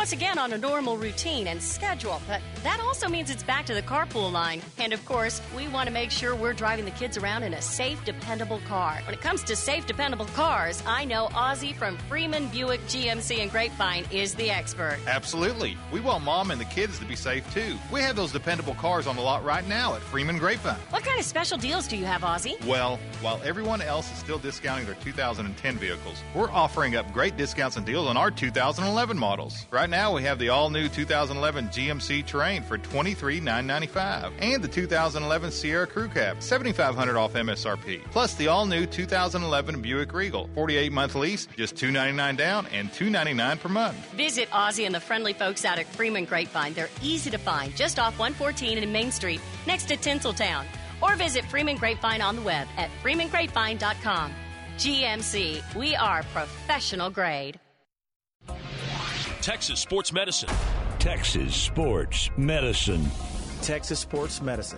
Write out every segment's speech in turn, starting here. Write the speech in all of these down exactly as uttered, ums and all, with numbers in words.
once again on a normal routine and schedule, but that also means it's back to the carpool line. And of course, we want to make sure we're driving the kids around in a safe, dependable car. When it comes to safe, dependable cars, I know Ozzy from Freeman Buick G M C and Grapevine is the expert. Absolutely. We want Mom and the kids to be safe, too. We have those dependable cars on the lot right now at Freeman Grapevine. What kind of special deals do you have, Ozzy? Well, while everyone else is still discounting their two thousand ten vehicles, we're offering up great discounts and deals on our two thousand eleven models. Right now, we have the all-new two thousand eleven G M C Terrain for twenty-three thousand nine hundred ninety-five dollars and the two thousand eleven Sierra Crew Cab, seven thousand five hundred dollars off M S R P. Plus the all-new two thousand eleven Buick Regal, forty-eight month lease, just two hundred ninety-nine dollars down and two hundred ninety-nine dollars per month. Visit Ozzy and the friendly folks out at Freeman Grapevine. They're easy to find, just off one fourteen in Main Street, next to Tinseltown. Or visit Freeman Grapevine on the web at freeman grapevine dot com. G M C, we are professional grade. Texas Sports Medicine. Texas Sports Medicine. Texas Sports Medicine.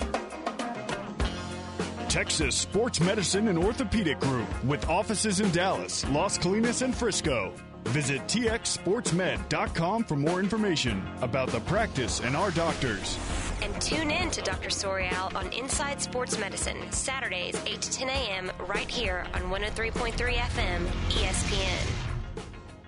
Texas Sports Medicine and Orthopedic Group with offices in Dallas, Las Colinas, and Frisco. Visit T X sports med dot com for more information about the practice and our doctors. And tune in to Doctor Sorial on Inside Sports Medicine, Saturdays, eight to ten a.m., right here on one oh three point three F M, E S P N.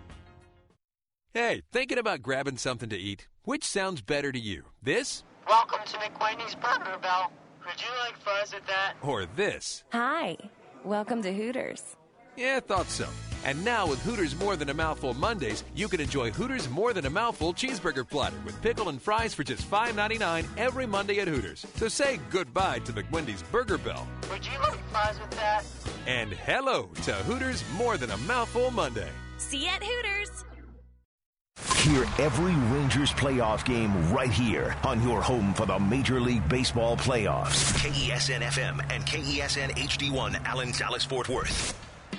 Hey, thinking about grabbing something to eat? Which sounds better to you? This? Welcome to McWendy's Burger, Bell. Would you like fries at that? Or this? Hi. Welcome to Hooters. Yeah, thought so. And now with Hooters More Than a Mouthful Mondays, you can enjoy Hooters More Than a Mouthful cheeseburger platter with pickle and fries for just five ninety-nine every Monday at Hooters. So say goodbye to McWendy's Burger Bell. Would you like fries with that? And hello to Hooters More Than a Mouthful Monday. See you at Hooters. Hear every Rangers playoff game right here on your home for the Major League Baseball playoffs. K E S N F M and K E S N H D one, Allen, Dallas, Fort Worth.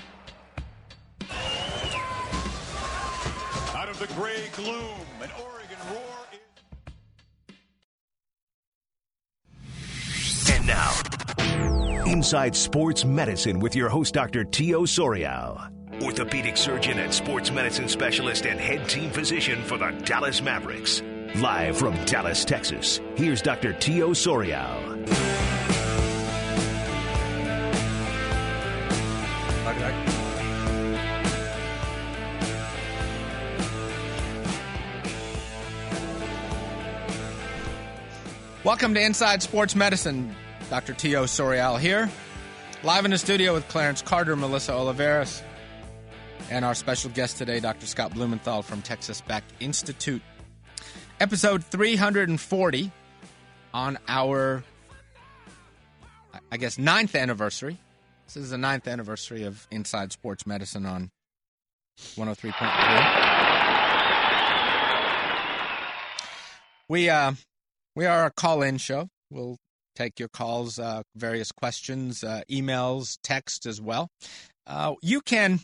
Out of the gray gloom, an Oregon roar is... And now, Inside Sports Medicine with your host, Doctor Tio Sorial. Orthopedic surgeon and sports medicine specialist and head team physician for the Dallas Mavericks. Live from Dallas, Texas, here's Doctor Tio Sorial. Welcome to Inside Sports Medicine. Doctor Tio Sorial here. Live in the studio with Clarence Carter, Melissa Oliveras, and our special guest today, Doctor Scott Blumenthal from Texas Back Institute. Episode three hundred forty on our, I guess, ninth anniversary. This is the ninth anniversary of Inside Sports Medicine on one oh three point three. We, uh, we are a call-in show. We'll take your calls, uh, various questions, uh, emails, text as well. Uh, you can...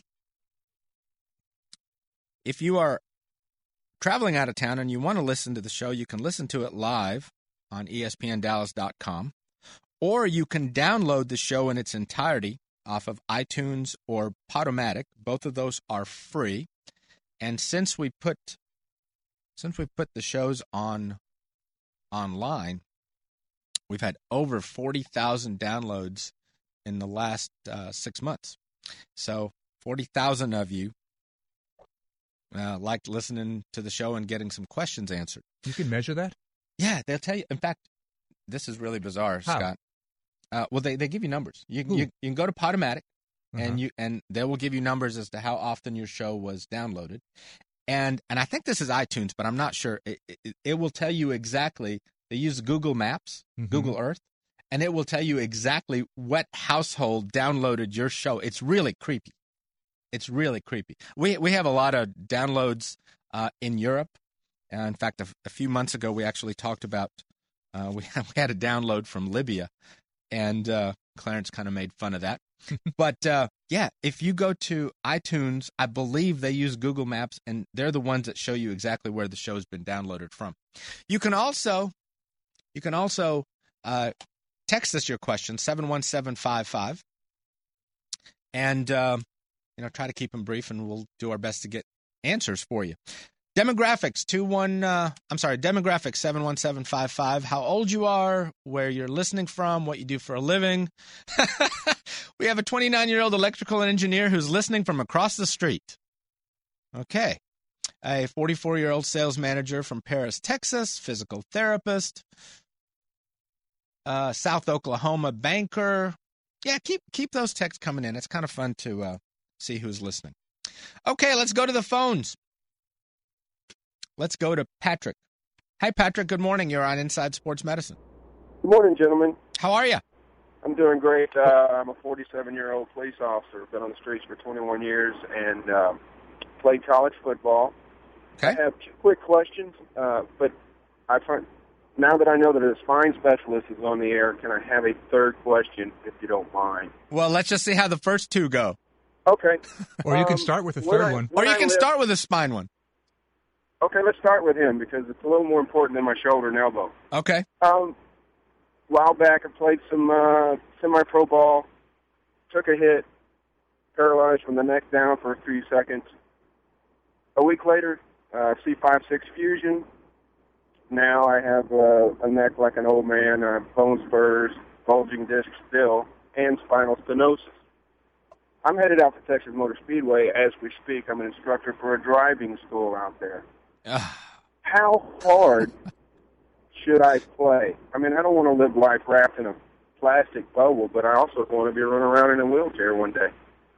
If you are traveling out of town and you want to listen to the show, you can listen to it live on E S P N Dallas dot com, or you can download the show in its entirety off of iTunes or Podomatic. Both of those are free. And since we put since we put the shows on online, we've had over forty thousand downloads in the last uh, six months. So forty thousand of you Uh, liked listening to the show and getting some questions answered. You can measure that? Yeah, they'll tell you. In fact, this is really bizarre, How? Scott. Uh, well, they, they give you numbers. You, you you can go to Podomatic, uh-huh. and you and they will give you numbers as to how often your show was downloaded. And and I think this is iTunes, but I'm not sure. It, it, it will tell you exactly. They use Google Maps, mm-hmm. Google Earth, and it will tell you exactly what household downloaded your show. It's really creepy. It's really creepy. We we have a lot of downloads uh, in Europe. Uh, in fact, a, a few months ago, we actually talked about uh, we, we had a download from Libya, and uh, Clarence kind of made fun of that. But uh, yeah, if you go to iTunes, I believe they use Google Maps, and they're the ones that show you exactly where the show's been downloaded from. You can also you can also uh, text us your questions seven one seven five five, and. Uh, You know, try to keep them brief, and we'll do our best to get answers for you. Demographics, two one, uh, I'm sorry, demographics, seven one seven five five. How old you are, where you're listening from, what you do for a living. We have a twenty-nine-year-old electrical engineer who's listening from across the street. Okay. A forty-four-year-old sales manager from Paris, Texas, physical therapist. Uh, South Oklahoma banker. Yeah, keep keep those texts coming in. It's kind of fun to uh, see who's listening. Okay, let's go to the phones. Let's go to Patrick. Hi, Patrick. Good morning. You're on Inside Sports Medicine. Good morning, gentlemen. How are you? I'm doing great. Uh, I'm a forty-seven-year-old police officer. Been on the streets for twenty-one years and uh, played college football. Okay. I have two quick questions, uh, but I find now that I know that a spine specialist is on the air, can I have a third question, if you don't mind? Well, let's just see how the first two go. Okay. Or you um, can start with a third I, one. Or you I can live, start with a spine one. Okay, let's start with him because it's a little more important than my shoulder and elbow. Okay. Um, a while back, I played some uh, semi-pro ball, took a hit, paralyzed from the neck down for a few seconds. A week later, uh, C five six fusion. Now I have uh, a neck like an old man, uh, bone spurs, bulging disc still, and spinal stenosis. I'm headed out to Texas Motor Speedway as we speak. I'm an instructor for a driving school out there. How hard should I play? I mean, I don't want to live life wrapped in a plastic bubble, but I also want to be running around in a wheelchair one day.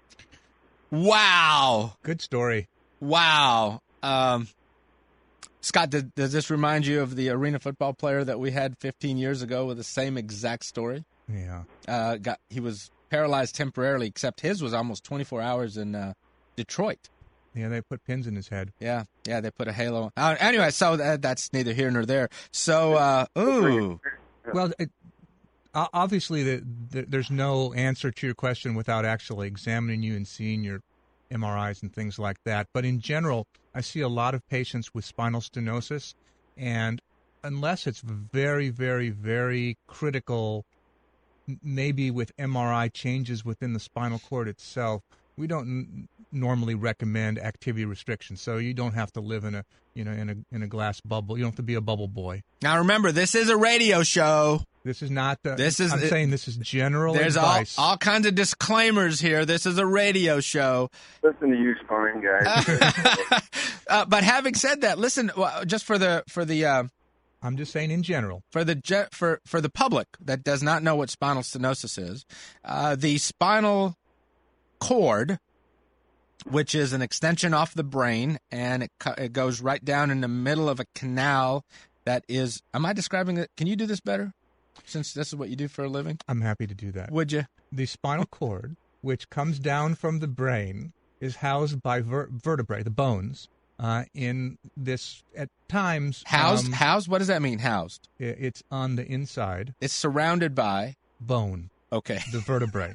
Wow. Good story. Wow. Um, Scott, did, does this remind you of the arena football player that we had fifteen years ago with the same exact story? Yeah. Uh, got He was paralyzed temporarily, except his was almost twenty-four hours in uh, Detroit. Yeah, they put pins in his head. Yeah, yeah, they put a halo. Uh, anyway, so that, that's neither here nor there. So, uh, ooh. Well, it, obviously, the, the, there's no answer to your question without actually examining you and seeing your M R Is and things like that. But in general, I see a lot of patients with spinal stenosis, and unless it's very, very, very critical, maybe with M R I changes within the spinal cord itself, we don't n- normally recommend activity restrictions. So you don't have to live in a, you know, in a in a glass bubble. You don't have to be a bubble boy. Now remember, this is a radio show. This is not. The, this is. I'm it, saying this is general there's advice. All, all kinds of disclaimers here. This is a radio show. Listen to you, spine guys. uh, but having said that, listen, well, just for the for the. Uh, I'm just saying in general. For the for for the public that does not know what spinal stenosis is, uh, the spinal cord, which is an extension off the brain, and it, it goes right down in the middle of a canal that is, am I describing it? Can you do this better, since this is what you do for a living? I'm happy to do that. Would you? The spinal cord, which comes down from the brain, is housed by ver- vertebrae, the bones, uh, in this, at times... Housed? Um, housed? What does that mean, housed? It's on the inside. It's surrounded by? Bone. Okay. The vertebrae.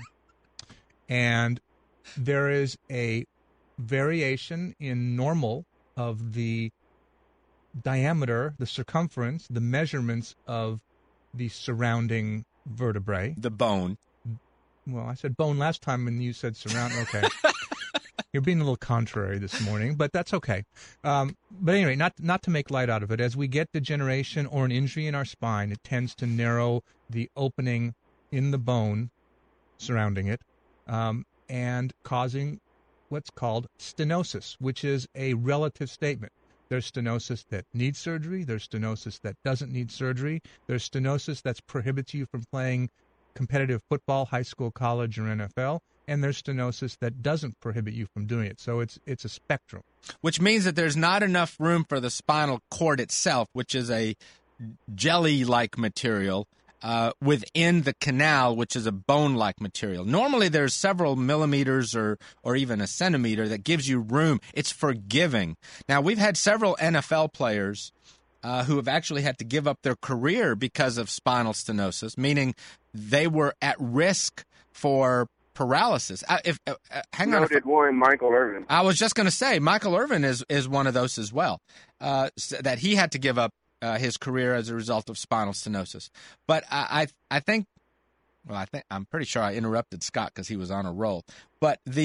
And there is a variation in normal of the diameter, the circumference, the measurements of the surrounding vertebrae. The bone. Well, I said bone last time and you said surround. Okay. You're being a little contrary this morning, but that's okay. Um, but anyway, not not to make light out of it, as we get degeneration or an injury in our spine, it tends to narrow the opening in the bone surrounding it, um, and causing what's called stenosis, which is a relative statement. There's stenosis that needs surgery. There's stenosis that doesn't need surgery. There's stenosis that prohibits you from playing competitive football, high school, college, or N F L. And there's stenosis that doesn't prohibit you from doing it. So it's it's a spectrum. Which means that there's not enough room for the spinal cord itself, which is a jelly-like material, uh, within the canal, which is a bone-like material. Normally there's several millimeters or, or even a centimeter that gives you room. It's forgiving. Now, we've had several N F L players uh, who have actually had to give up their career because of spinal stenosis, meaning they were at risk for paralysis. Uh, if uh, uh, hang no, on, did one Michael Irvin. I was just going to say Michael Irvin is is one of those as well. Uh, so that he had to give up uh, his career as a result of spinal stenosis. But I I, I think, well, I think I'm pretty sure I interrupted Scott because he was on a roll. But the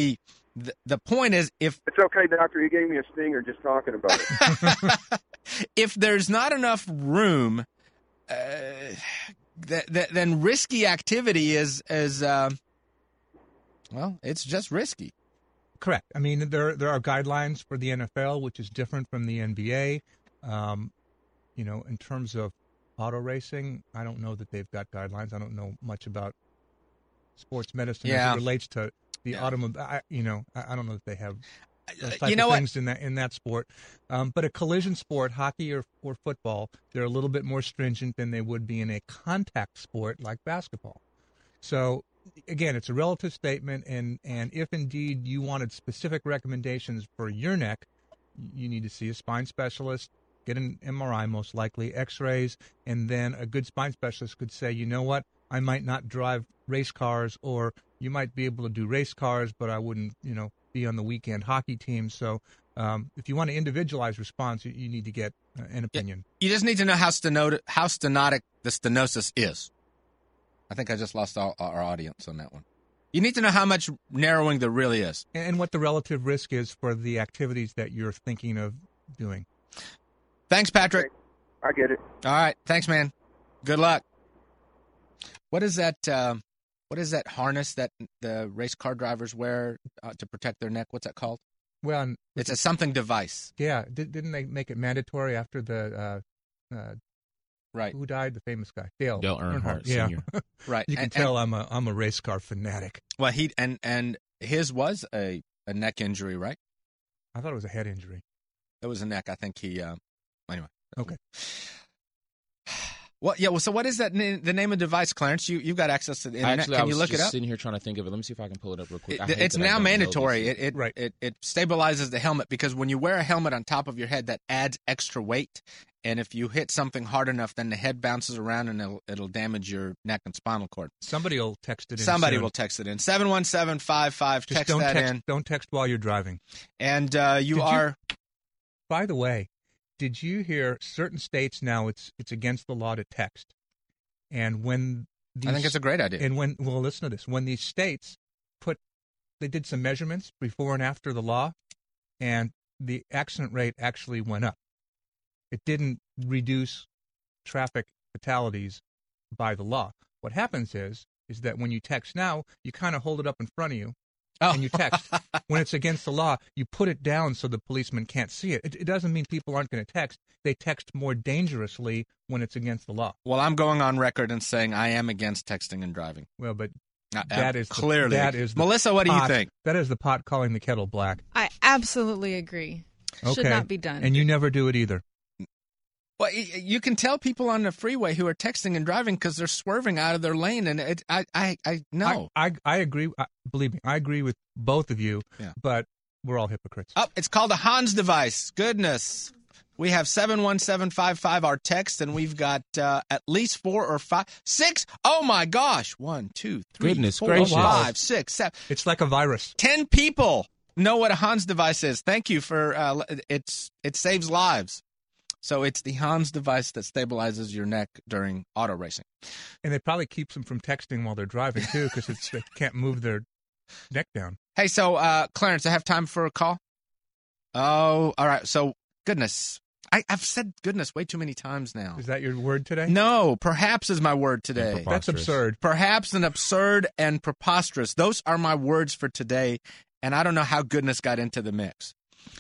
the, the point is, if it's okay, doctor, you gave me a stinger just talking about it. If there's not enough room, uh, th- th- then risky activity is is uh, well, it's just risky. Correct. I mean, there there are guidelines for the N F L, which is different from the N B A. Um, you know, in terms of auto racing, I don't know that they've got guidelines. I don't know much about sports medicine Yeah. as it relates to the Yeah. automobile. I, you know, I, I don't know that they have those type you know of what? things in that in that sport. Um, but a collision sport, hockey or or football, they're a little bit more stringent than they would be in a contact sport like basketball. So again, it's a relative statement, and, and if indeed you wanted specific recommendations for your neck, you need to see a spine specialist, get an M R I most likely, x-rays, and then a good spine specialist could say, you know what, I might not drive race cars, or you might be able to do race cars, but I wouldn't, you know, be on the weekend hockey team. So um, if you want to individualize response, you, you need to get uh, an opinion. You just need to know how stenotic, how stenotic the stenosis is. I think I just lost all, our audience on that one. You need to know how much narrowing there really is. And what the relative risk is for the activities that you're thinking of doing. Thanks, Patrick. I get it. All right. Thanks, man. Good luck. What is that? Um, what is that harness that the race car drivers wear uh, to protect their neck? What's that called? Well, it's a something device. Yeah. Did, didn't they make it mandatory after the uh, uh, right? Who died? The famous guy, Dale, Dale Earnhardt, Yeah. Senior. Right. You can And- tell I'm a I'm a race car fanatic. Well, he and and his was a, a neck injury, right? I thought it was a head injury. It was a neck. I think he. Uh, anyway. Okay. Well, yeah. Well, so what is that? Na- the name of the device, Clarence? You you've got access to the internet. Actually, Can I was you look just it up? sitting here trying to think of it. Let me see if I can pull it up real quick. I It- hate it's that I now don't know mandatory. this. It it, Right. it it stabilizes the helmet, because when you wear a helmet on top of your head, that adds extra weight. And if you hit something hard enough, then the head bounces around and it'll, it'll damage your neck and spinal cord. Somebody will text it in. Somebody soon. will text it in. seven one seven five five. Just Text don't that text, in. Don't text while you're driving. And uh, you Did you- are. By the way, did you hear certain states now it's it's against the law to text? And when these, I think it's a great idea. And when well, listen to this. When these states put, they did some measurements before and after the law, and the accident rate actually went up. It didn't reduce traffic fatalities by the law. What happens is is that when you text now, you kind of hold it up in front of you, Oh. and you text. When it's against the law, you put it down so the policeman can't see it. It, it doesn't mean people aren't going to text. They text more dangerously when it's against the law. Well, I'm going on record and saying I am against texting and driving. Well, but Uh, that is clearly. The, that is the Melissa, what do you pot- think? That is the pot calling the kettle black. I absolutely agree. Okay. Should not be done. And you never do it either. Well, y- you can tell people on the freeway who are texting and driving because they're swerving out of their lane, and it, I, I, I know. I, I, I agree. I, believe me, I agree with both of you. Yeah. But we're all hypocrites. Oh, it's called a Hans device. Goodness. We have seven one seven five five, our text, and we've got uh, at least four or five, six. Oh, my gosh. One, two, three, Goodness four, gracious. five, six, seven. It's like a virus. Ten people know what a Hans device is. Thank you for uh, it's it saves lives. So it's the Hans device that stabilizes your neck during auto racing. And it probably keeps them from texting while they're driving, too, because they can't move their neck down. Hey, so uh, Clarence, I have time for a call? Oh, all right. So, goodness. I, I've said goodness way too many times now. Is that your word today? No, perhaps is my word today. That's absurd. Perhaps and absurd and preposterous. Those are my words for today, and I don't know how goodness got into the mix.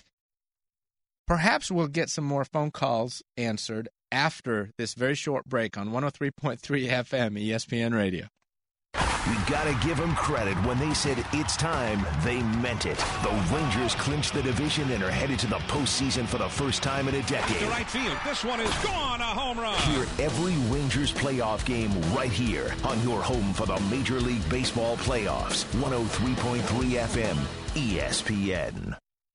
Perhaps we'll get some more phone calls answered after this very short break on one oh three point three F M E S P N Radio. We gotta give them credit. When they said it's time, they meant it. The Rangers clinched the division and are headed to the postseason for the first time in a decade. To right field. This one is gone. A home run. Hear every Rangers playoff game right here on your home for the Major League Baseball playoffs. one oh three point three F M E S P N.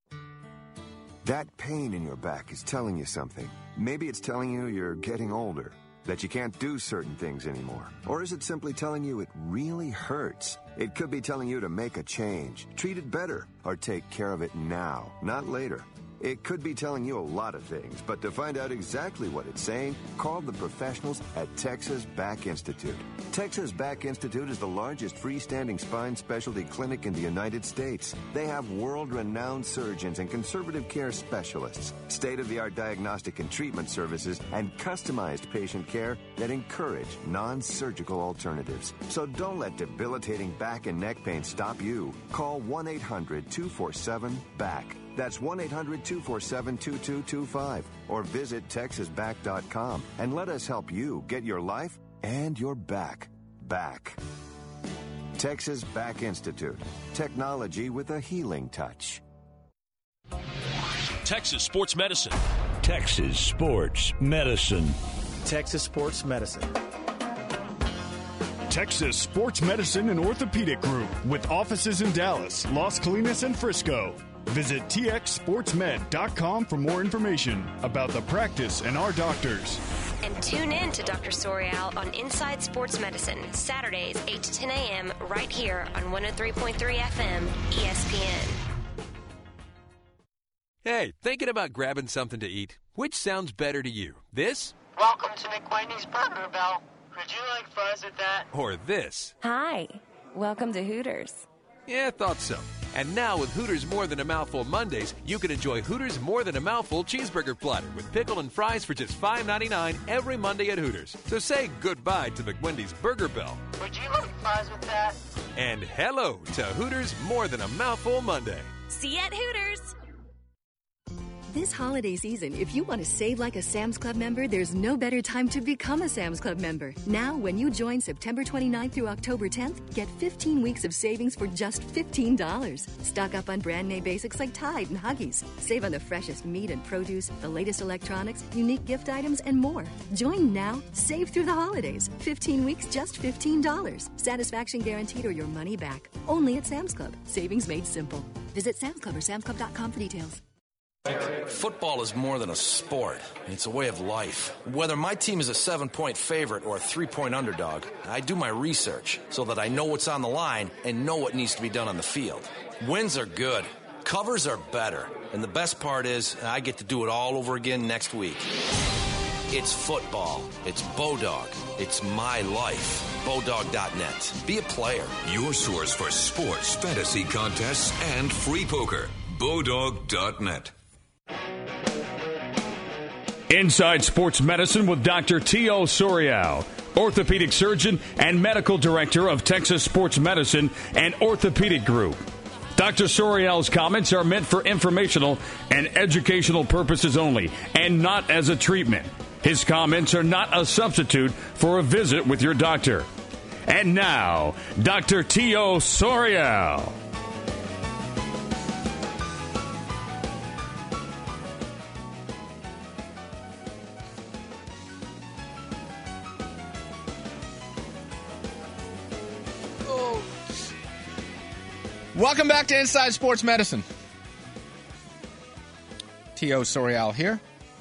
That pain in your back is telling you something. Maybe it's telling you you're getting older, that you can't do certain things anymore. Or is it simply telling you it really hurts? It could be telling you to make a change, treat it better, or take care of it now, not later. It could be telling you a lot of things, but to find out exactly what it's saying, call the professionals at Texas Back Institute. Texas Back Institute is the largest freestanding spine specialty clinic in the United States. They have world-renowned surgeons and conservative care specialists, state-of-the-art diagnostic and treatment services, and customized patient care that encourage non-surgical alternatives. So don't let debilitating back and neck pain stop you. Call one eight hundred two four seven B A C K. That's one eight hundred two four seven two two two five. Or visit texas back dot com and let us help you get your life and your back back. Texas Back Institute. Technology with a healing touch. Texas Sports Medicine. Texas Sports Medicine. Texas Sports Medicine. Texas Sports Medicine and Orthopedic Group with offices in Dallas, Las Colinas, and Frisco. Visit T X sports med dot com for more information about the practice and our doctors. And tune in to Doctor Sorial on Inside Sports Medicine, Saturdays, eight to ten a.m., right here on one oh three point three F M, E S P N. Hey, thinking about grabbing something to eat? Which sounds better to you? This? Welcome to McWendy's Burger Bell. Would you like fries with that? Or this? Hi. Welcome to Hooters. Yeah, thought so. And now with Hooters More Than a Mouthful Mondays, you can enjoy Hooters More Than a Mouthful cheeseburger platter with pickle and fries for just five ninety-nine every Monday at Hooters. So say goodbye to McWendy's Burger Bell. Would you like fries with that? And hello to Hooters More Than a Mouthful Monday. See you at Hooters. This holiday season, if you want to save like a Sam's Club member, there's no better time to become a Sam's Club member. Now, when you join September twenty-ninth through October tenth, get fifteen weeks of savings for just fifteen dollars. Stock up on brand name basics like Tide and Huggies. Save on the freshest meat and produce, the latest electronics, unique gift items, and more. Join now, save through the holidays. fifteen weeks, just fifteen dollars. Satisfaction guaranteed or your money back. Only at Sam's Club. Savings made simple. Visit Sam's Club or Sam's Club dot com for details. Football is more than a sport. It's a way of life. Whether my team is a seven-point favorite or a three-point underdog, I do my research so that I know what's on the line and know what needs to be done on the field. Wins are good. Covers are better. And the best part is I get to do it all over again next week. It's football. It's Bodog. It's my life. Bodog dot net. Be a player. Your source for sports, fantasy contests, and free poker. Bodog dot net. Inside Sports Medicine with Doctor Tio Sorial, orthopedic surgeon and medical director of Texas Sports Medicine and Orthopedic Group. Doctor Sorial's comments are meant for informational and educational purposes only, and not as a treatment. His comments are not a substitute for a visit with your doctor. And now, Doctor Tio Sorial. Welcome back to Inside Sports Medicine. Tio Sorial here.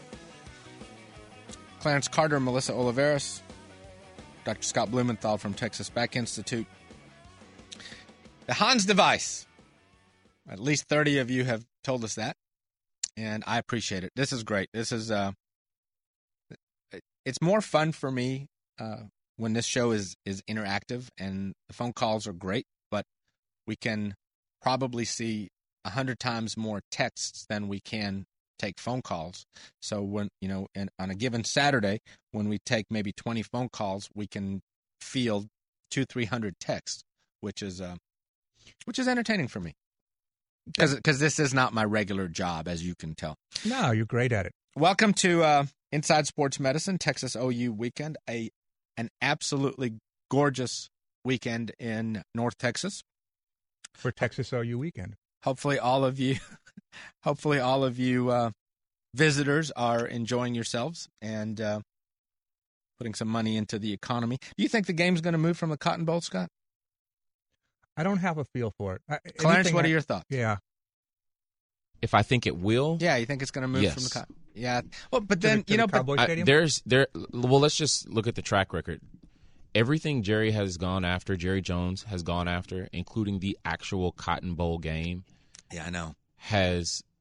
Clarence Carter, Melissa Oliveras, Doctor Scott Blumenthal from Texas Back Institute. The Hans device. At least thirty of you have told us that, and I appreciate it. This is great. This is uh, it's more fun for me uh, when this show is is interactive, and the phone calls are great, but we can probably see a hundred times more texts than we can take phone calls. So when, you know, and on a given Saturday, when we take maybe twenty phone calls, we can field two, three hundred texts, which is, uh, which is entertaining for me. Because because this is not my regular job, as you can tell. No, you're great at it. Welcome to uh, Inside Sports Medicine, Texas O U weekend. A an absolutely gorgeous weekend in North Texas. For Texas O U weekend. Hopefully all of you, hopefully all of you uh, visitors are enjoying yourselves and uh, putting some money into the economy. Do you think the game's going to move from the Cotton Bowl, Scott? I don't have a feel for it. I, Clarence, what I, are your thoughts? Yeah. If I think it will, yeah, you think it's going to move yes. from the Cotton? Yeah. Well, but then to the, to you know, the but I, there's there. Well, let's just look at the track record. Everything Jerry has gone after, Jerry Jones has gone after, including the actual Cotton Bowl game. Yeah, I know. Has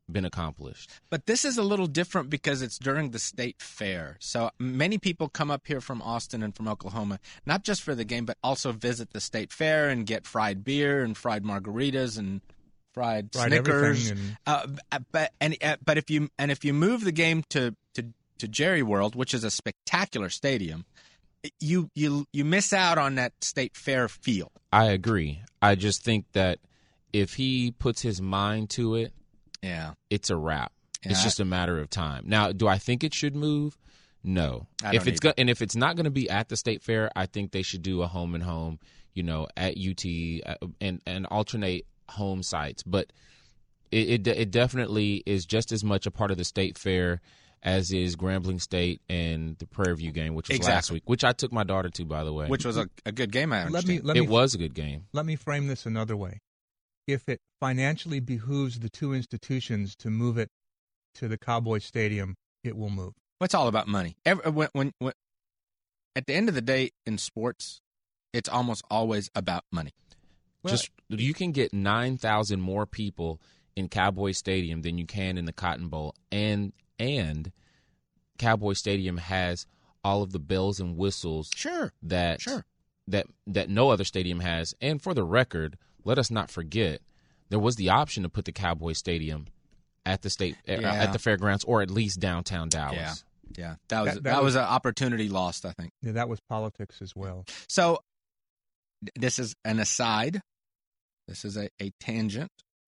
been accomplished. But this is a little different because it's during the state fair. So many people come up here from Austin and from Oklahoma, not just for the game, but also visit the state fair and get fried beer and fried margaritas and fried, fried Snickers. And... Uh, but and uh, but if you and if you move the game to, to, to Jerry World, which is a spectacular stadium, you you you miss out on that state fair feel. I agree. I just think that if he puts his mind to it, yeah, it's a wrap. Yeah. It's just a matter of time. Now, do I think it should move? No. I if don't it's go- and if it's not going to be at the state fair, I think they should do a home and home, you know, at U T uh, and and alternate home sites. But it, it it definitely is just as much a part of the state fair as is Grambling State and the Prairie View game, which was exactly. last week, which I took my daughter to, by the way. Which was a, a good game, I understand. Let me, let it me, was a good game. Let me frame this another way. If it financially behooves the two institutions to move it to the Cowboy Stadium, it will move. Well, it's all about money. Every, when, when, when, at the end of the day, in sports, it's almost always about money. Well, Just you can get nine thousand more people in Cowboy Stadium than you can in the Cotton Bowl, and and Cowboy Stadium has all of the bells and whistles sure. that sure. that that no other stadium has. And for the record, let us not forget there was the option to put the Cowboy Stadium at the state yeah. uh, at the fairgrounds or at least downtown Dallas. Yeah, yeah, that was that, that, that was, was an opportunity lost, I think. Yeah, that was politics as well. So this is an aside. This is a, a tangent.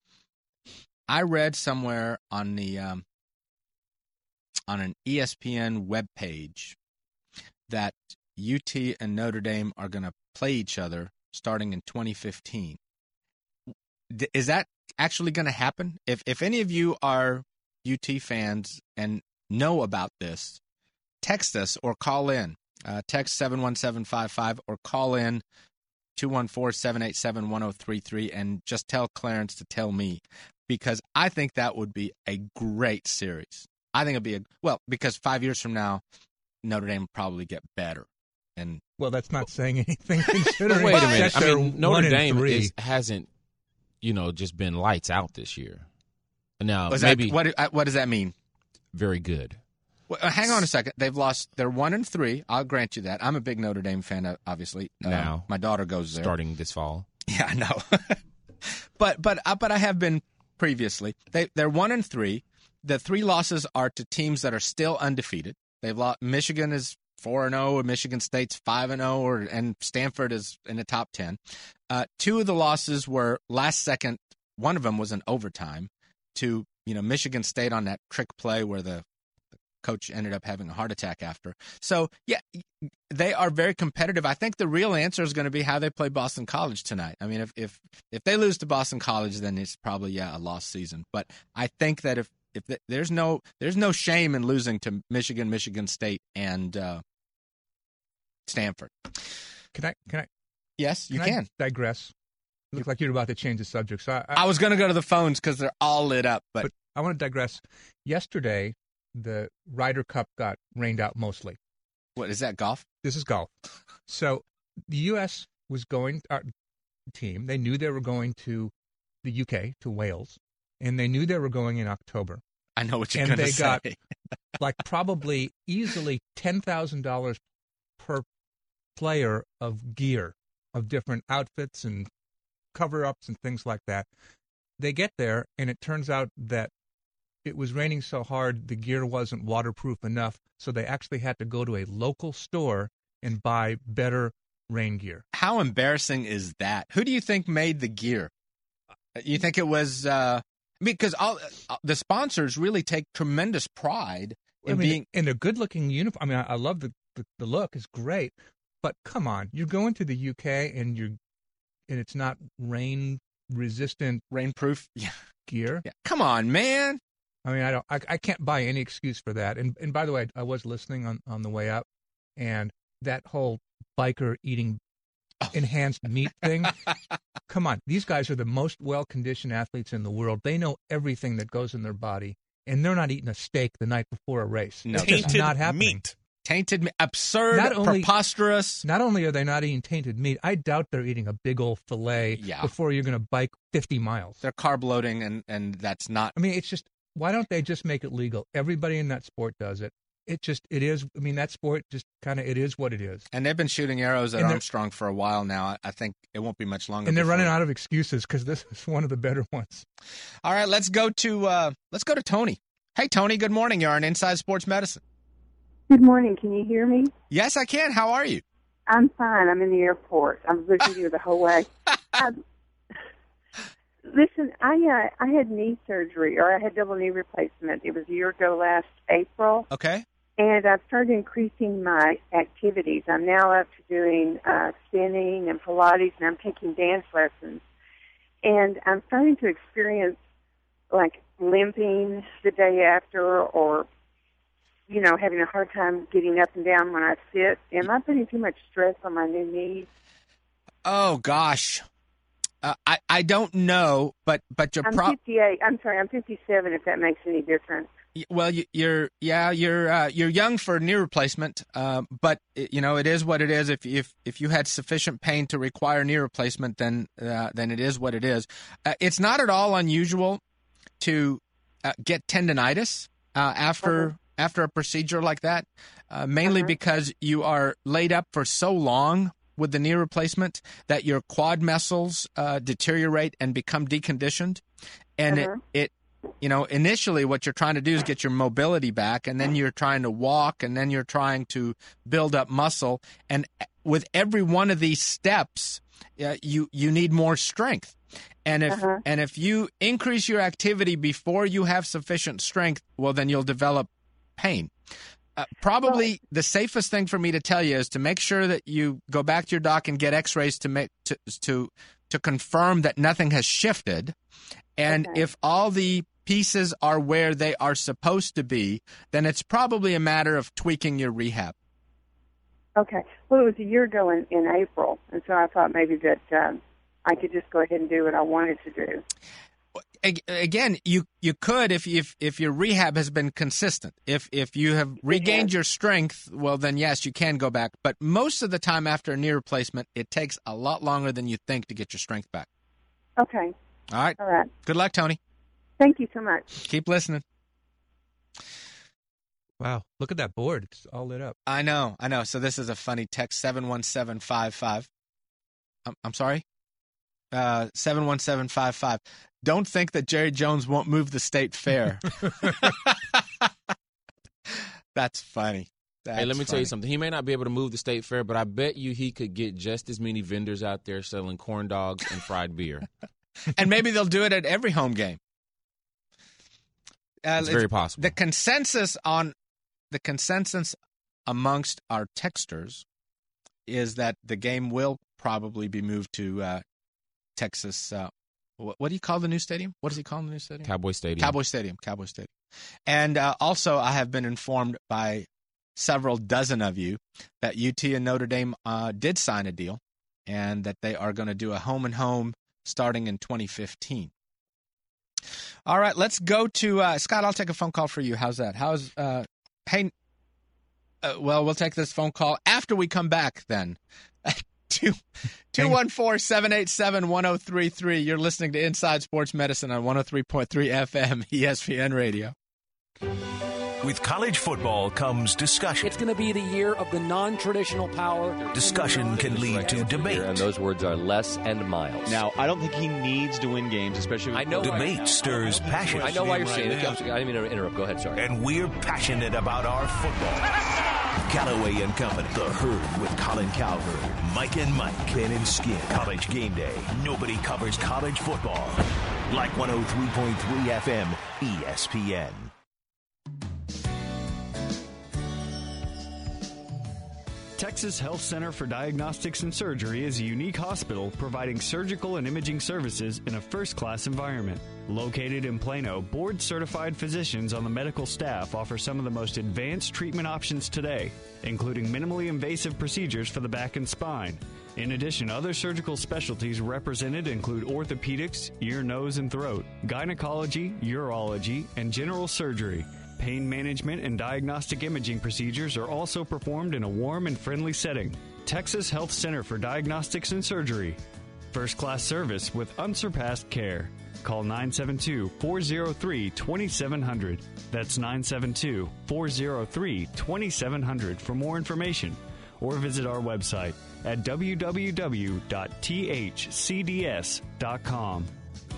I read somewhere on the um, on an E S P N webpage that U T and Notre Dame are going to play each other starting in twenty fifteen. Is that actually going to happen? If if any of you are U T fans and know about this, text us or call in. Uh, text seven one seven five five or call in two one four, seven eight seven, one zero three three and just tell Clarence to tell me, because I think that would be a great series. I think it'd be a well because five years from now, Notre Dame will probably get better. And well, that's not saying anything. Considering wait a minute. I mean, Notre Dame is, hasn't, you know, just been lights out this year. Now, Was maybe that, what what does that mean? Very good. Well, hang on a second. They've lost. They're one and three. I'll grant you that. I'm a big Notre Dame fan, obviously. Now, um, my daughter goes there starting this fall. Yeah, I know. but but uh, but I have been previously. They they're one and three. The three losses are to teams that are still undefeated. They've lost. Michigan is four and zero, and Michigan State's five and zero, or and Stanford is in the top ten. Uh, two of the losses were last second. One of them was an overtime to you know Michigan State on that trick play where the coach ended up having a heart attack after. So, yeah, they are very competitive. I think the real answer is going to be how they play Boston College tonight. I mean, if if, if they lose to Boston College, then it's probably, yeah, a lost season. But I think that if, if the, there's no there's no shame in losing to Michigan, Michigan State, and uh, Stanford. Can I? Can I? Yes, you can. can. I digress. You look like you're about to change the subject. So I, I, I was going to go to the phones because they're all lit up. But, but I want to digress. Yesterday, the Ryder Cup got rained out mostly. What, is that golf? This is golf. So the U S was going, our team, they knew they were going to the U K, to Wales, and they knew they were going in October. I know what you're going to say. And they got like probably easily ten thousand dollars per player of gear, of different outfits and cover-ups and things like that. They get there, and it turns out that it was raining so hard the gear wasn't waterproof enough, so they actually had to go to a local store and buy better rain gear. How embarrassing is that? Who do you think made the gear? You think it was uh, because all uh, the sponsors really take tremendous pride in I mean, being in a good-looking uniform. I mean, I, I love the, the the look; it's great. But come on, you're going to the U K and you're and it's not rain resistant, rainproof gear. Yeah. Come on, man. I mean, I don't. I, I can't buy any excuse for that. And and by the way, I was listening on, on the way up, and that whole biker eating enhanced meat thing. Come on, these guys are the most well conditioned athletes in the world. They know everything that goes in their body, and they're not eating a steak the night before a race. No, it's just not happening. Meat. Tainted meat, absurd, not only, preposterous. Not only are they not eating tainted meat, I doubt they're eating a big old fillet yeah. before you're going to bike fifty miles. They're carb loading, and, and that's not. I mean, it's just why don't they just make it legal? Everybody in that sport does it. It just, it is, I mean, that sport just kind of, it is what it is. And they've been shooting arrows at Armstrong for a while now. I, I think it won't be much longer. And they're before. running out of excuses because this is one of the better ones. All right, let's go to, uh, let's go to Tony. Hey, Tony, good morning. You're on Inside Sports Medicine. Good morning. Can you hear me? Yes, I can. How are you? I'm fine. I'm in the airport. I was listening to you the whole way. um, listen, I uh, I had knee surgery, or I had double knee replacement. It was a year ago last April. Okay. And I've started increasing my activities. I'm now up to doing uh, spinning and Pilates, and I'm taking dance lessons. And I'm starting to experience, like, limping the day after, or, you know, having a hard time getting up and down when I sit. Am I putting too much stress on my new knees? Oh, gosh. Uh, I, I don't know, but, but you're I'm pro- fifty-eight. I'm sorry, I'm fifty-seven, if that makes any difference. Well, you, you're yeah, you're uh, you're young for knee replacement, uh, but you know it is what it is. If if if you had sufficient pain to require knee replacement, then uh, then it is what it is. Uh, it's not at all unusual to uh, get tendonitis uh, after uh-huh. after a procedure like that, uh, mainly uh-huh. because you are laid up for so long with the knee replacement that your quad muscles uh, deteriorate and become deconditioned, and uh-huh. it it. You know, initially what you're trying to do is get your mobility back, and then you're trying to walk, and then you're trying to build up muscle. And with every one of these steps, uh, you you need more strength. And if uh-huh. and if you increase your activity before you have sufficient strength, well, then you'll develop pain. Uh, probably well, the safest thing for me to tell you is to make sure that you go back to your doc and get X-rays to make to to to confirm that nothing has shifted. And okay. if all the pieces are where they are supposed to be, then it's probably a matter of tweaking your rehab. Okay. Well, it was a year ago in, in April, and so I thought maybe that um, I could just go ahead and do what I wanted to do. Again, you you could if if if your rehab has been consistent. If if you have regained your strength, well, then yes, you can go back. But most of the time after a knee replacement, it takes a lot longer than you think to get your strength back. Okay. All right. All right. Good luck, Tony. Thank you so much. Keep listening. Wow, look at that board. It's all lit up. I know, I know. So this is a funny text, seven one seven five five. I'm, I'm sorry? Uh, seven one seven five five. Don't think that Jerry Jones won't move the state fair. That's funny. That's hey, let me funny. tell you something. He may not be able to move the state fair, but I bet you he could get just as many vendors out there selling corn dogs and fried beer. And maybe they'll do it at every home game. Uh, it's, it's very possible. The consensus on the consensus amongst our texters is that the game will probably be moved to uh, Texas. Uh, what, what do you call the new stadium? What does he call the new stadium? Cowboy Stadium. Cowboy Stadium. Cowboy Stadium. And uh, also, I have been informed by several dozen of you that U T and Notre Dame uh, did sign a deal, and that they are going to do a home and home starting in twenty fifteen. All right, let's go to uh, Scott. I'll take a phone call for you. How's that? How's uh, hey? Uh, well, we'll take this phone call after we come back. Then two two one four seven eight seven one zero three three. You're listening to Inside Sports Medicine on one hundred three point three F M E S P N Radio. With college football comes discussion. It's going to be the year of the non-traditional power. Discussion can lead to debate. And those words are less and miles. Now, I don't think he needs to win games, especially with I know debate stirs passion. I know why you're saying it. I didn't mean to interrupt. Go ahead, sorry. And we're passionate about our football. Callaway and Company. The Herd with Colin Cowherd, Mike and Mike, Ben and Skin. College Game Day. Nobody covers college football like one oh three point three F M E S P N. Texas Health Center for Diagnostics and Surgery is a unique hospital providing surgical and imaging services in a first-class environment. Located in Plano, board-certified physicians on the medical staff offer some of the most advanced treatment options today, including minimally invasive procedures for the back and spine. In addition, other surgical specialties represented include orthopedics, ear, nose, and throat, gynecology, urology, and general surgery. Pain management and diagnostic imaging procedures are also performed in a warm and friendly setting. Texas Health Center for Diagnostics and Surgery. first-class service with unsurpassed care. Call nine seven two, four zero three, two seven zero zero. That's nine seven two, four zero three, two seven zero zero for more information. Or visit our website at w w w dot t h c d s dot com.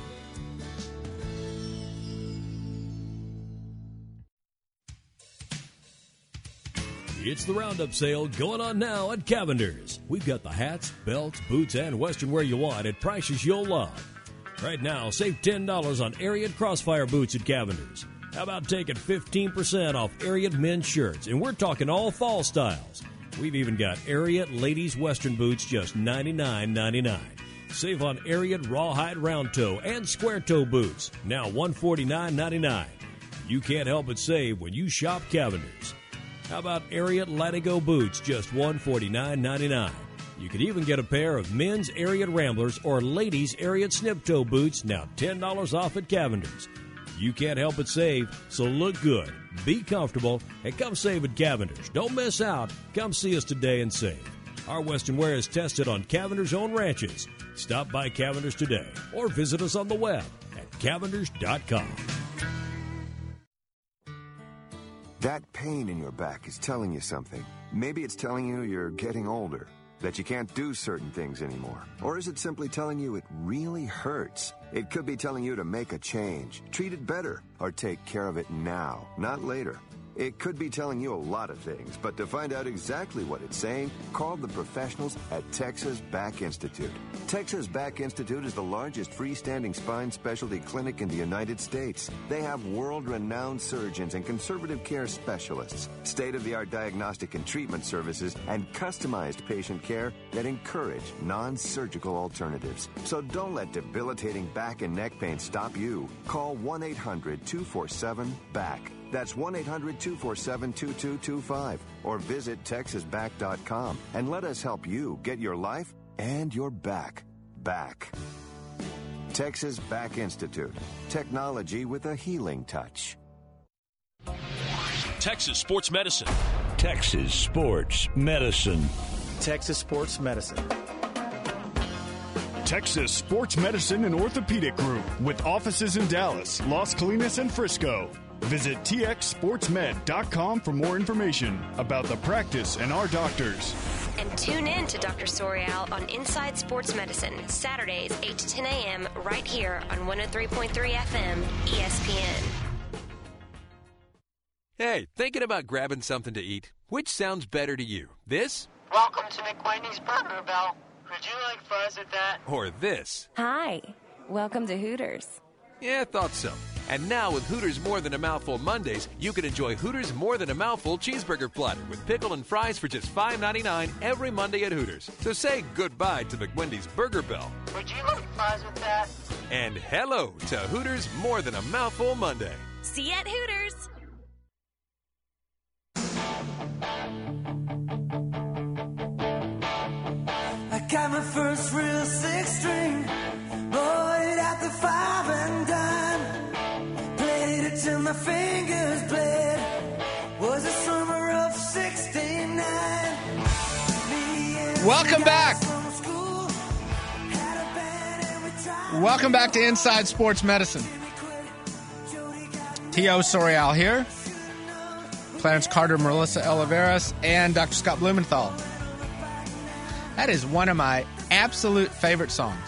It's the Roundup sale going on now at Cavender's. We've got the hats, belts, boots, and western wear you want at prices you'll love. Right now, save ten dollars on Ariat Crossfire boots at Cavender's. How about taking fifteen percent off Ariat men's shirts? And we're talking all fall styles. We've even got Ariat ladies' western boots, just ninety-nine ninety-nine. Save on Ariat rawhide round toe and square toe boots, now one forty-nine ninety-nine. You can't help but save when you shop Cavender's. How about Ariat Latigo boots, just one forty-nine ninety-nine. You could even get a pair of men's Ariat Ramblers or ladies' Ariat Snip Toe boots, now ten dollars off at Cavender's. You can't help but save, so look good, be comfortable, and come save at Cavender's. Don't miss out. Come see us today and save. Our western wear is tested on Cavender's own ranches. Stop by Cavender's today or visit us on the web at cavenders dot com. That pain in your back is telling you something. Maybe it's telling you you're getting older, that you can't do certain things anymore. Or is it simply telling you it really hurts? It could be telling you to make a change, treat it better, or take care of it now, not later. It could be telling you a lot of things, but to find out exactly what it's saying, call the professionals at Texas Back Institute. Texas Back Institute is the largest freestanding spine specialty clinic in the United States. They have world-renowned surgeons and conservative care specialists, state-of-the-art diagnostic and treatment services, and customized patient care that encourage non-surgical alternatives. So don't let debilitating back and neck pain stop you. Call one eight hundred, two four seven, B A C K. That's one eight hundred, two four seven, two two two five. Or visit texas back dot com and let us help you get your life and your back back. Texas Back Institute. Technology with a healing touch. Texas Sports Medicine. Texas Sports Medicine. Texas Sports Medicine. Texas Sports Medicine and Orthopedic Group with offices in Dallas, Las Colinas, and Frisco. Visit t x sports med dot com for more information about the practice and our doctors. And tune in to Doctor Sorial on Inside Sports Medicine, Saturdays, eight to ten a.m., right here on one oh three point three F M, E S P N. Hey, thinking about grabbing something to eat? Which sounds better to you? This? Welcome to McWendy's Burger Bell. Would you like fries with that? Or this? Hi. Welcome to Hooters. Yeah, thought so. And now with Hooters More Than a Mouthful Mondays, you can enjoy Hooters More Than a Mouthful cheeseburger platter with pickle and fries for just five ninety-nine every Monday at Hooters. So say goodbye to McWendy's Burger Bell. Would you like fries with that? And hello to Hooters More Than a Mouthful Monday. See you at Hooters. I got my first real six string, bought it at the five and dime, played it till my fingers bled, was the summer of sixty-nine. Welcome back. Welcome back to Inside Sports Medicine. T O Sorial here. Clarence Carter, Melissa Oliveras, and Doctor Scott Blumenthal. That is one of my absolute favorite songs.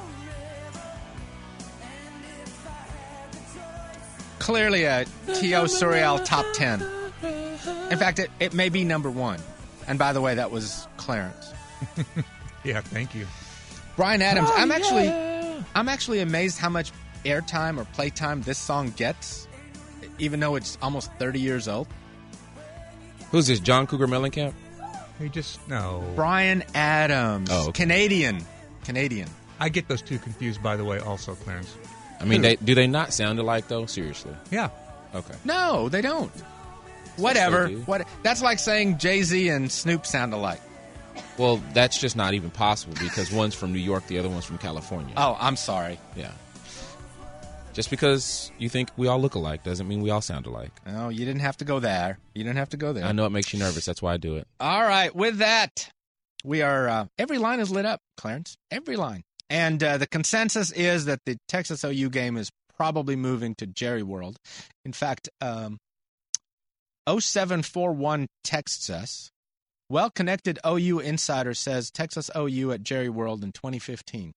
Clearly a T O Sorial top ten. In fact, it, it may be number one. And by the way, that was Clarence. Yeah, thank you. Bryan Adams. Oh, I'm actually yeah. I'm actually amazed how much airtime or playtime this song gets, even though it's almost thirty years old. Who's this, John Cougar Mellencamp? He just, no. Bryan Adams. Oh, okay. Canadian. Canadian. I get those two confused, by the way, also, Clarence. I mean, they, do they not sound alike, though? Seriously? Yeah. Okay. No, they don't. Whatever. They do. What? That's like saying Jay-Z and Snoop sound alike. Well, that's just not even possible because one's from New York, the other one's from California. Oh, I'm sorry. Yeah. Just because you think we all look alike doesn't mean we all sound alike. No, you didn't have to go there. You didn't have to go there. I know it makes you nervous. That's why I do it. All right. With that, we are, uh, every line is lit up, Clarence. Every line. And uh, the consensus is that the Texas O U game is probably moving to Jerry World. In fact, um, oh seven four one texts us. Well-connected O U insider says Texas O U at Jerry World in twenty fifteen.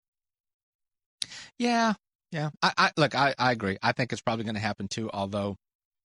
Yeah, yeah. I, I look, I, I agree. I think it's probably going to happen too, although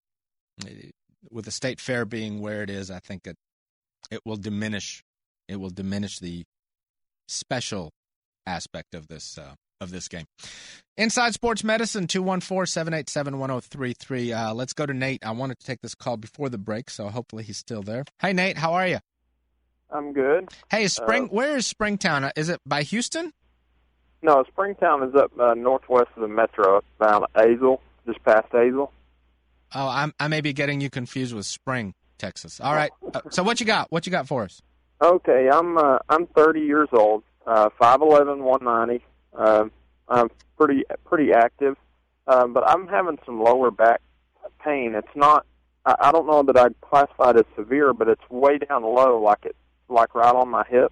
with the state fair being where it is, I think it it will diminish it will diminish the special aspect of this uh, of this game. Inside Sports Medicine, two one four, seven eight seven, one oh three three. Uh, let's go to Nate. I wanted to take this call before the break, so hopefully he's still there. Hey, Nate, how are you? I'm good. Hey, Spring. Uh, where is Springtown? Is it by Houston? No, Springtown is up uh, northwest of the metro, about Azle, just past Azle. Oh, I'm, I may be getting you confused with Spring, Texas. All right. Uh, so what you got? What you got for us? Okay, I'm uh, I'm thirty years old, uh, five eleven, one ninety. Uh, I'm pretty pretty active, uh, but I'm having some lower back pain. It's not. I, I don't know that I'd classify it as severe, but it's way down low, like it like right on my hips,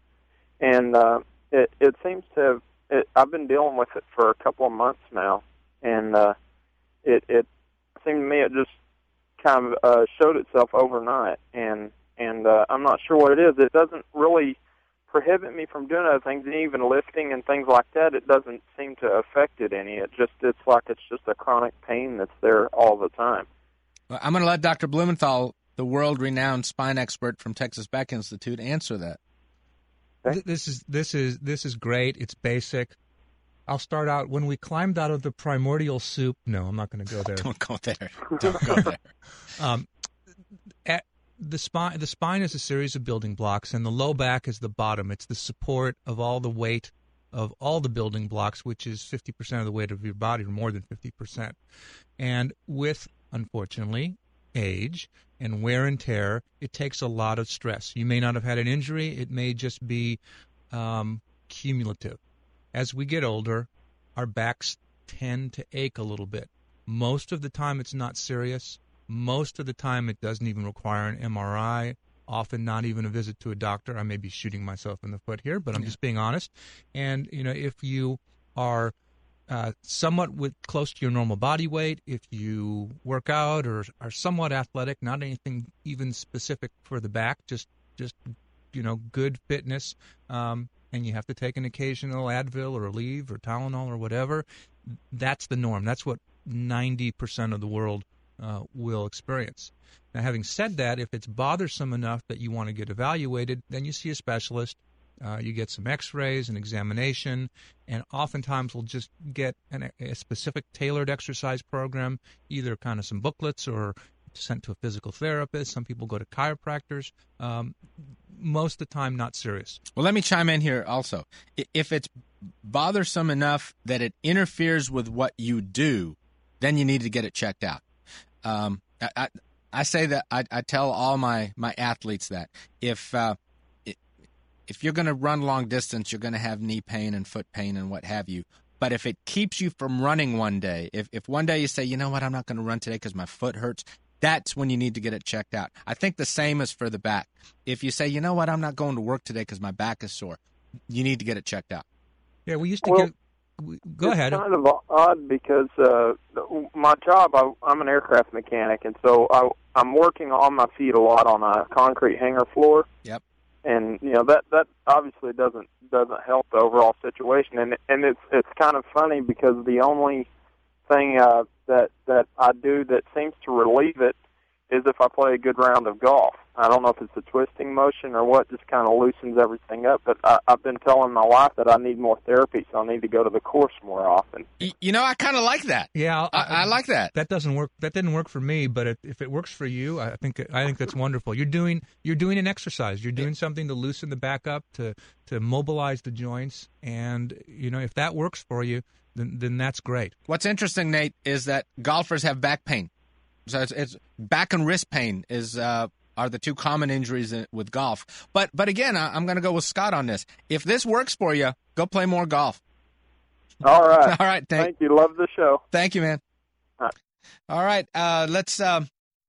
and uh, it it seems to have. It, I've been dealing with it for a couple of months now, and uh, it it seemed to me it just kind of uh, showed itself overnight, and and uh, I'm not sure what it is. It doesn't really prohibit me from doing other things, and even lifting and things like that. It doesn't seem to affect it any. It just it's like it's just a chronic pain that's there all the time. Well, I'm going to let Doctor Blumenthal, the world-renowned spine expert from Texas Back Institute, answer that. This is this is this is great. It's basic. I'll start out when we climbed out of the primordial soup. No, I'm not going to go there. Don't go there. Don't go there. um, at the spine, the spine is a series of building blocks, and the low back is the bottom. It's the support of all the weight of all the building blocks, which is fifty percent of the weight of your body, or more than fifty percent. And with, unfortunately, age and wear and tear, it takes a lot of stress. You may not have had an injury. It may just be um, cumulative. As we get older, our backs tend to ache a little bit. Most of the time it's not serious. Most of the time it doesn't even require an M R I, often not even a visit to a doctor. I may be shooting myself in the foot here, but I'm yeah. just being honest. And, you know, if you are Uh, somewhat with close to your normal body weight, if you work out or are somewhat athletic, not anything even specific for the back, just just you know good fitness, um, and you have to take an occasional Advil or Aleve or Tylenol or whatever, that's the norm. That's what ninety percent of the world uh, will experience. Now, having said that, if it's bothersome enough that you want to get evaluated, then you see a specialist. Uh, you get some x-rays, an examination, and oftentimes we'll just get an, a specific tailored exercise program, either kind of some booklets or sent to a physical therapist. Some people go to chiropractors. Um, most of the time, not serious. Well, let me chime in here also. If it's bothersome enough that it interferes with what you do, then you need to get it checked out. Um, I, I, I say that, I, I tell all my, my athletes that if uh, if you're going to run long distance, you're going to have knee pain and foot pain and what have you. But if it keeps you from running one day, if, if one day you say, you know what, I'm not going to run today because my foot hurts, that's when you need to get it checked out. I think the same is for the back. If you say, you know what, I'm not going to work today because my back is sore, you need to get it checked out. Yeah, we used to well, get... Go it's ahead. It's kind of odd because uh, my job, I, I'm an aircraft mechanic, and so I, I'm working on my feet a lot on a concrete hangar floor. Yep. And you know that that obviously doesn't doesn't help the overall situation, and and it's it's kind of funny because the only thing uh, that that I do that seems to relieve it is if I play a good round of golf. I don't know if it's a twisting motion or what, just kind of loosens everything up. But I, I've been telling my wife that I need more therapy, so I need to go to the course more often. You know, I kind of like that. Yeah, I, I, I like that. That doesn't work. That didn't work for me, but if, if it works for you, I think I think that's wonderful. You're doing you're doing an exercise. You're doing something to loosen the back up, to to mobilize the joints, and you know if that works for you, then then that's great. What's interesting, Nate, is that golfers have back pain. So it's, it's back and wrist pain is uh, are the two common injuries in, with golf. But but again, I, I'm going to go with Scott on this. If this works for you, go play more golf. All right. All right. Thank, thank you. Love the show. Thank you, man. All right. All right. Uh, let's um,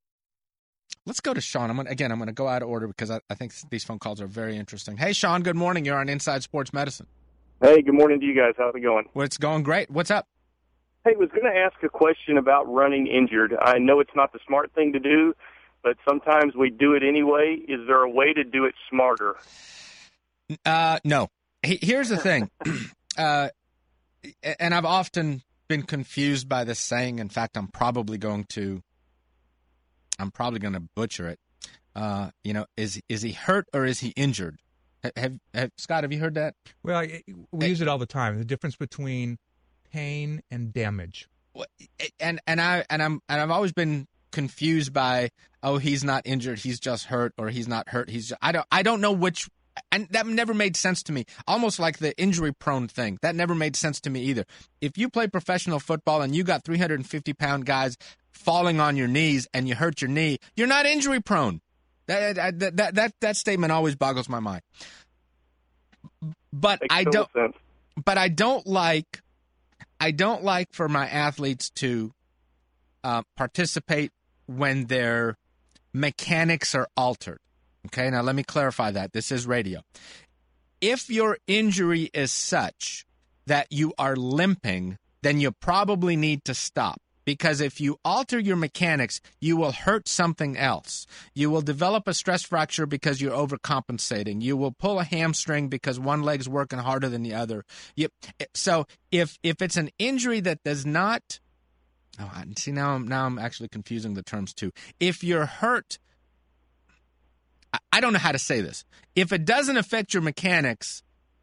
let's go to Sean. I'm gonna, again. I'm going to go out of order because I, I think these phone calls are very interesting. Hey, Sean. Good morning. You're on Inside Sports Medicine. Hey, good morning to you guys. How's it going? Well, it's going great. What's up? Hey, I was going to ask a question about running injured. I know it's not the smart thing to do, but sometimes we do it anyway. Is there a way to do it smarter? Uh, no. Here's the thing. uh, and I've often been confused by this saying. In fact, I'm probably going to I'm probably going to butcher it. Uh, you know, is is he hurt or is he injured? Have, have Scott, have you heard that? Well, I, we use it all the time. The difference between pain and damage. And and I and I'm and I've always been confused by, oh, he's not injured, he's just hurt, or he's not hurt, he's just, I don't I don't know which, and that never made sense to me. Almost like the injury prone thing. That never made sense to me either. If you play professional football and you got three hundred fifty pound guys falling on your knees and you hurt your knee, you're not injury prone. That that that that, that statement always boggles my mind. But I don't sense. but I don't like I don't like for my athletes to uh, participate when their mechanics are altered. Okay, now let me clarify that. This is radio. If your injury is such that you are limping, then you probably need to stop. Because if you alter your mechanics, you will hurt something else. You will develop a stress fracture because you're overcompensating. You will pull a hamstring because one leg's working harder than the other. You, so if if it's an injury that does not, oh, see now I'm now I'm actually confusing the terms too. If you're hurt, I, I don't know how to say this. If it doesn't affect your mechanics,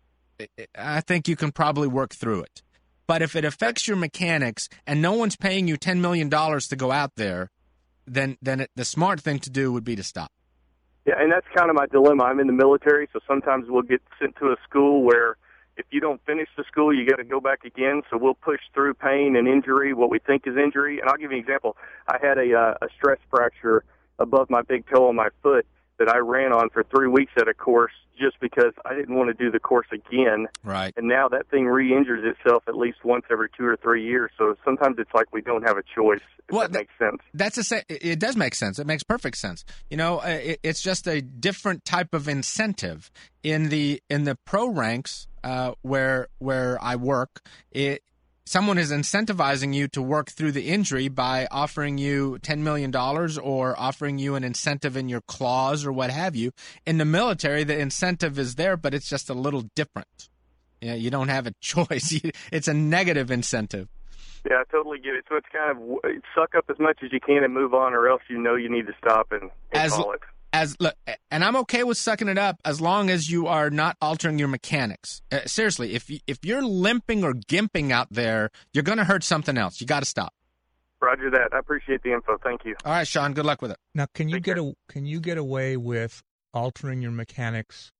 I think you can probably work through it. But if it affects your mechanics and no one's paying you ten million dollars to go out there, then then it, the smart thing to do would be to stop. Yeah, and that's kind of my dilemma. I'm in the military, so sometimes we'll get sent to a school where if you don't finish the school, you got to go back again. So we'll push through pain and injury, what we think is injury. And I'll give you an example. I had a, uh, a stress fracture above my big toe on my foot that I ran on for three weeks at a course just because I didn't want to do the course again. Right. And now that thing re-injures itself at least once every two or three years. So sometimes it's like we don't have a choice, if well, that makes sense. That's a, it does make sense. It makes perfect sense. You know, it, it's just a different type of incentive. In the in the pro ranks uh, where where I work, it someone is incentivizing you to work through the injury by offering you ten million dollars or offering you an incentive in your clause or what have you. In the military, the incentive is there, but it's just a little different. You know, you don't have a choice. It's a negative incentive. Yeah, I totally get it. So it's kind of suck up as much as you can and move on, or else you know you need to stop and, and as, call it. As look, and I'm okay with sucking it up as long as you are not altering your mechanics. Uh, seriously, if you, if you're limping or gimping out there, you're going to hurt something else. You got to stop. Roger that. I appreciate the info. Thank you. All right, Sean. Good luck with it. Now, can you Take get care. a, can you get away with altering your mechanics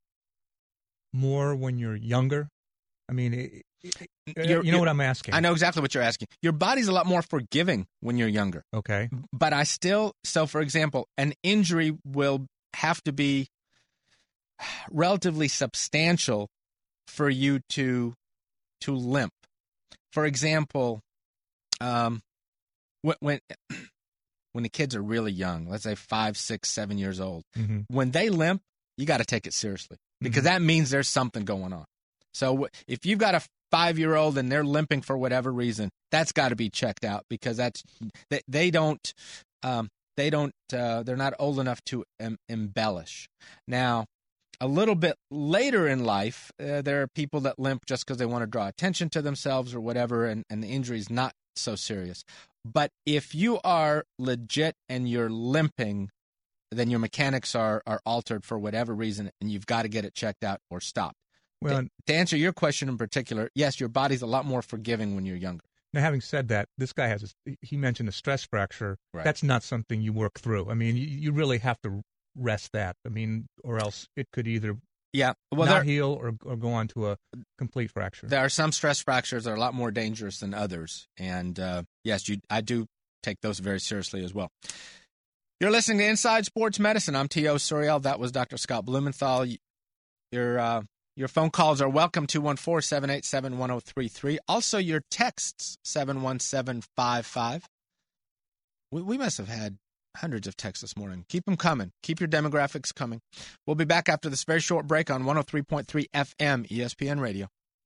more when you're younger? I mean, it, it, You're, you know what I'm asking. I know exactly what you're asking. Your body's a lot more forgiving when you're younger. Okay. But I still, so for example, an injury will have to be relatively substantial for you to to limp. For example, um, when when, when the kids are really young, let's say five, six, seven years old, mm-hmm. when they limp, you got to take it seriously because mm-hmm. that means there's something going on. So if you've got a five-year-old and they're limping for whatever reason, that's got to be checked out because that's they, they don't um, they don't uh, they're not old enough to em- embellish. Now, a little bit later in life, uh, there are people that limp just because they want to draw attention to themselves or whatever, and, and the injury is not so serious. But if you are legit and you're limping, then your mechanics are are altered for whatever reason, and you've got to get it checked out or stopped. Well, to, to answer your question in particular, yes, your body's a lot more forgiving when you're younger. Now, having said that, this guy has a, he mentioned a stress fracture. Right. That's not something you work through. I mean, you, you really have to rest that. I mean, or else it could either yeah, well, not there, heal or, or go on to a complete fracture. There are some stress fractures that are a lot more dangerous than others. And uh, yes, you, I do take those very seriously as well. You're listening to Inside Sports Medicine. I'm T O. Soriel. That was Doctor Scott Blumenthal. Your uh, your phone calls are welcome, two one four, seven eight seven, one zero three three. Also, your texts, seven one seven five five. We, we must have had hundreds of texts this morning. Keep them coming. Keep your demographics coming. We'll be back after this very short break on one oh three point three F M E S P N Radio.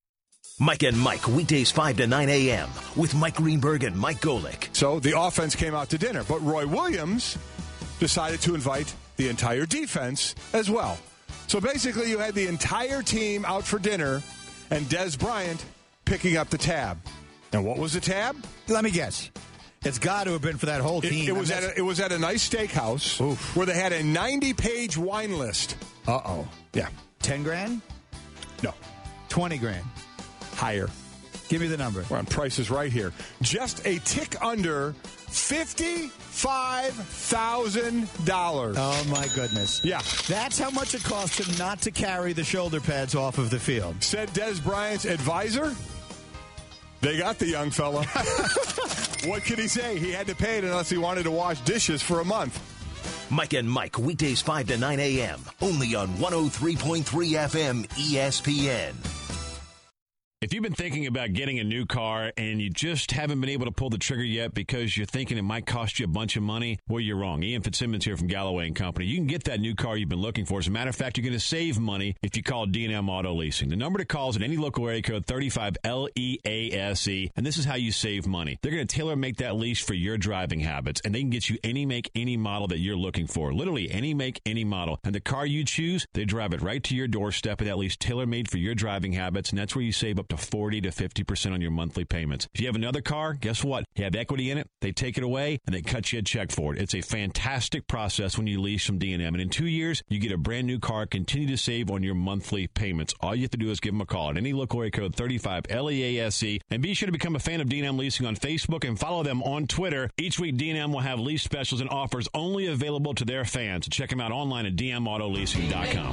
Mike and Mike, weekdays five to nine a.m. with Mike Greenberg and Mike Golick. So the offense came out to dinner, but Roy Williams decided to invite the entire defense as well. So basically you had the entire team out for dinner and Des Bryant picking up the tab. And what was the tab? Let me guess. It's got to have been for that whole team. It, it was at a, it was at a nice steakhouse Oof. where they had a ninety-page wine list. Uh-oh. Yeah. ten grand? No. twenty grand. Higher. Give me the number. We're on prices right here. Just a tick under fifty-five thousand dollars. Oh, my goodness. Yeah. That's how much it cost him not to carry the shoulder pads off of the field. Said Des Bryant's advisor. They got the young fella. What could he say? He had to pay it unless he wanted to wash dishes for a month. Mike and Mike, weekdays five to nine a.m. Only on one oh three point three F M E S P N. If you've been thinking about getting a new car and you just haven't been able to pull the trigger yet because you're thinking it might cost you a bunch of money, well, you're wrong. Ian Fitzsimmons here from Galloway and Company. You can get that new car you've been looking for. As a matter of fact, you're going to save money if you call D and M Auto Leasing. The number to call is at any local area code thirty-five L E A S E, and this is how you save money. They're going to tailor-make that lease for your driving habits, and they can get you any make, any model that you're looking for. Literally any make, any model. And the car you choose, they drive it right to your doorstep, and that lease tailor-made for your driving habits, and that's where you save up to forty to fifty percent on your monthly payments. If you have another car, guess what? You have equity in it, they take it away, and they cut you a check for it. It's a fantastic process when you lease from D and M. And in two years, you get a brand new car, continue to save on your monthly payments. All you have to do is give them a call at any local area code thirty-five L E A S E. And be sure to become a fan of D and M Leasing on Facebook and follow them on Twitter. Each week, D and M will have lease specials and offers only available to their fans. Check them out online at D M auto leasing dot com.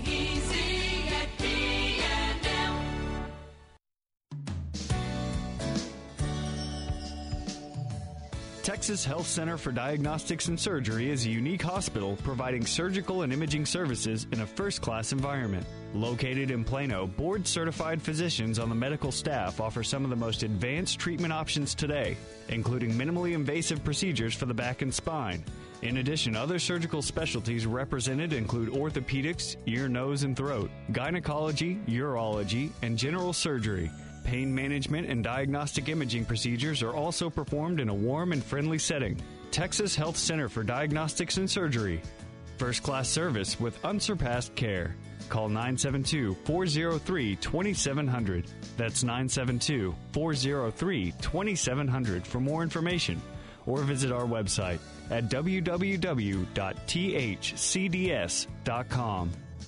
Texas Health Center for Diagnostics and Surgery is a unique hospital providing surgical and imaging services in a first-class environment. Located in Plano, board-certified physicians on the medical staff offer some of the most advanced treatment options today, including minimally invasive procedures for the back and spine. In addition, other surgical specialties represented include orthopedics, ear, nose, and throat, gynecology, urology, and general surgery. Pain management and diagnostic imaging procedures are also performed in a warm and friendly setting. Texas Health Center for Diagnostics and Surgery. First-class service with unsurpassed care. Call nine seven two, four oh three, two seven zero zero. That's nine seven two, four oh three, two seven zero zero for more information. Or visit our website at w w w dot t h c d s dot com.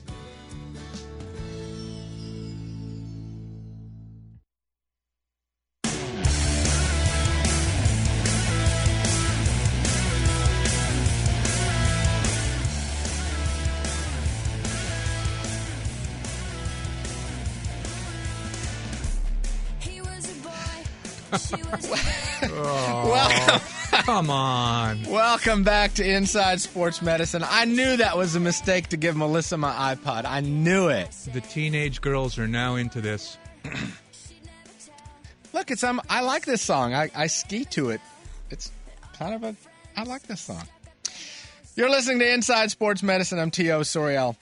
Welcome. Come on. Welcome back to Inside Sports Medicine. I knew that was a mistake to give Melissa my iPod. I knew it. The teenage girls are now into this. Look, it's um, I like this song. I, I ski to it. It's kind of a... I like this song. You're listening to Inside Sports Medicine. I'm T O. Soriel.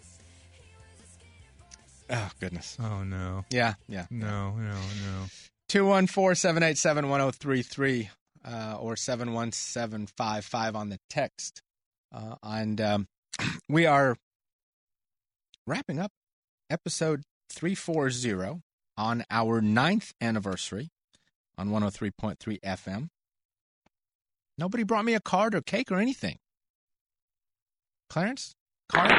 Oh, goodness. Oh, no. Yeah, yeah. No, no, no. two one four, seven eight seven, one oh three three uh, or seven one seven five five on the text. Uh, and um, we are wrapping up episode three forty on our ninth anniversary on one oh three point three F M. Nobody brought me a card or cake or anything. Clarence? Card?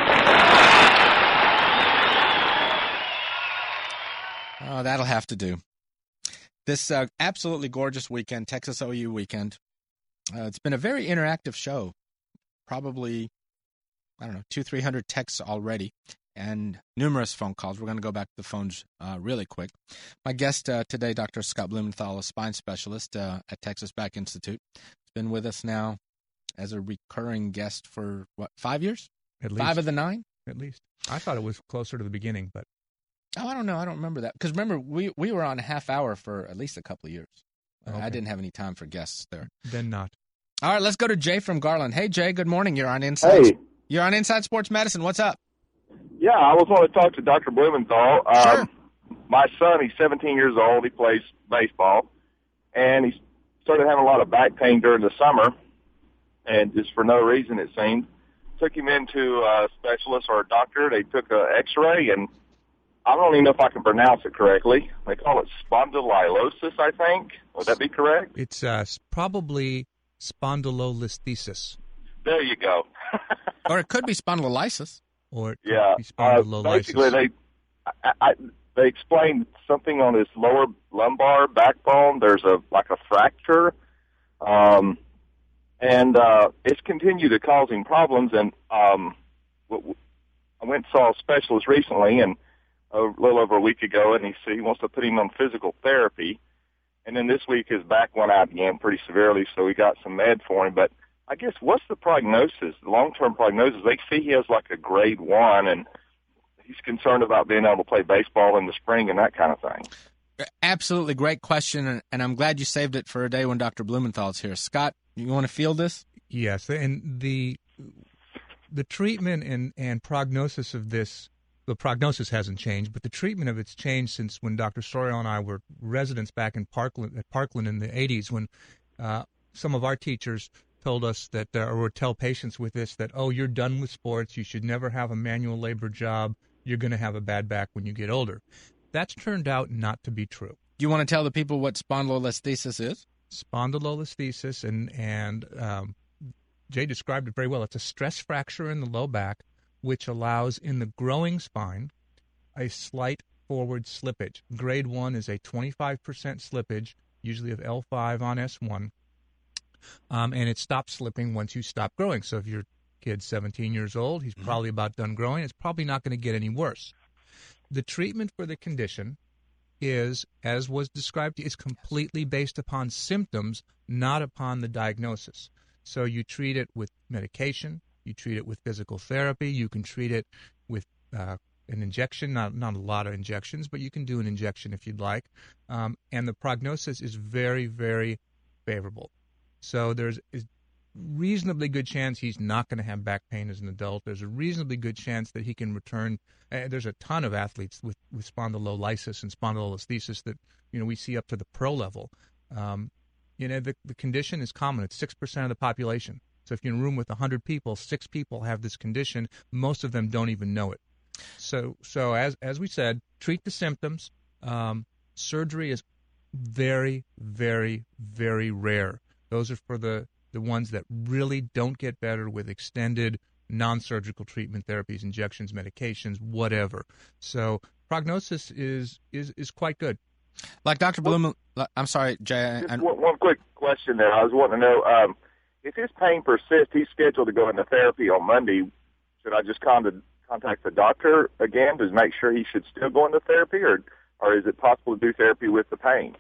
Oh, that'll have to do. This uh, absolutely gorgeous weekend, Texas O U weekend. Uh, it's been a very interactive show. Probably, I don't know, two, three hundred texts already, and numerous phone calls. We're going to go back to the phones uh, really quick. My guest uh, today, Doctor Scott Blumenthal, a spine specialist uh, at Texas Back Institute, has been with us now as a recurring guest for what, five years? At least five of the nine. At least. I thought it was closer to the beginning, but. Oh, I don't know. I don't remember that. Because remember, we, we were on a half hour for at least a couple of years. Uh, Okay. I didn't have any time for guests there. Then not. All right, let's go to Jay from Garland. Hey, Jay, good morning. You're on Inside. Hey. You're on Inside Sports Medicine. What's up? Yeah, I was want to talk to Doctor Blumenthal. Um, Sure. my son, he's seventeen years old. He plays baseball, and he started having a lot of back pain during the summer, and just for no reason, it seemed. Took him into a specialist or a doctor. They took an X-ray, and I don't even know if I can pronounce it correctly. They call it spondylolisthesis, I think. Would that be correct? It's uh, probably spondylolisthesis. There you go. Or it could be spondylolysis. Or it could yeah, be uh, spondylolysis. basically they I, I, they explained something on his lower lumbar backbone. There's a like a fracture, um, and uh, it's continued to causing problems. And um, w- w- I went and saw a specialist recently, and a little over a week ago, and he said he wants to put him on physical therapy. And then this week his back went out again pretty severely, so we got some med for him. But I guess what's the prognosis, the long-term prognosis? They see he has like a grade one, and he's concerned about being able to play baseball in the spring and that kind of thing. Absolutely great question, and, and I'm glad you saved it for a day when Doctor Blumenthal's here. Scott, you want to field this? Yes, and the the treatment and, and prognosis of this, the prognosis hasn't changed, but the treatment of it's changed since when Doctor Sorial and I were residents back in Parkland, at Parkland in the eighties, when uh, some of our teachers told us that, uh, or would tell patients with this, that, oh, you're done with sports, you should never have a manual labor job, you're going to have a bad back when you get older. That's turned out not to be true. Do you want to tell the people what spondylolisthesis is? Spondylolisthesis, and, and um, Jay described it very well. It's a stress fracture in the low back, which allows in the growing spine a slight forward slippage. Grade one is a twenty-five percent slippage, usually of L five on S one, um, and it stops slipping once you stop growing. So if your kid's seventeen years old, he's probably about done growing. It's probably not going to get any worse. The treatment for the condition is, as was described, is completely based upon symptoms, not upon the diagnosis. So you treat it with medication, you treat it with physical therapy, you can treat it with uh, an injection, not not a lot of injections, but you can do an injection if you'd like. Um, and the prognosis is very, very favorable. So there's a reasonably good chance he's not going to have back pain as an adult. There's a reasonably good chance that he can return. Uh, there's a ton of athletes with, with spondylolysis and spondylolisthesis that, you know, we see up to the pro level. Um, you know, the, the condition is common. It's six percent of the population. So if you're in a room with one hundred people, six people have this condition. Most of them don't even know it. So, so as as we said, treat the symptoms. Um, surgery is very, very, very rare. Those are for the, the ones that really don't get better with extended non-surgical treatment therapies, injections, medications, whatever. So prognosis is is, is quite good. Like Doctor Bloom, I'm sorry, Jay. Just one, one quick question there. I was wanting to know, um, if his pain persists, he's scheduled to go into therapy on Monday. Should I just contact, contact the doctor again to make sure he should still go into therapy, or, or is it possible to do therapy with the pain?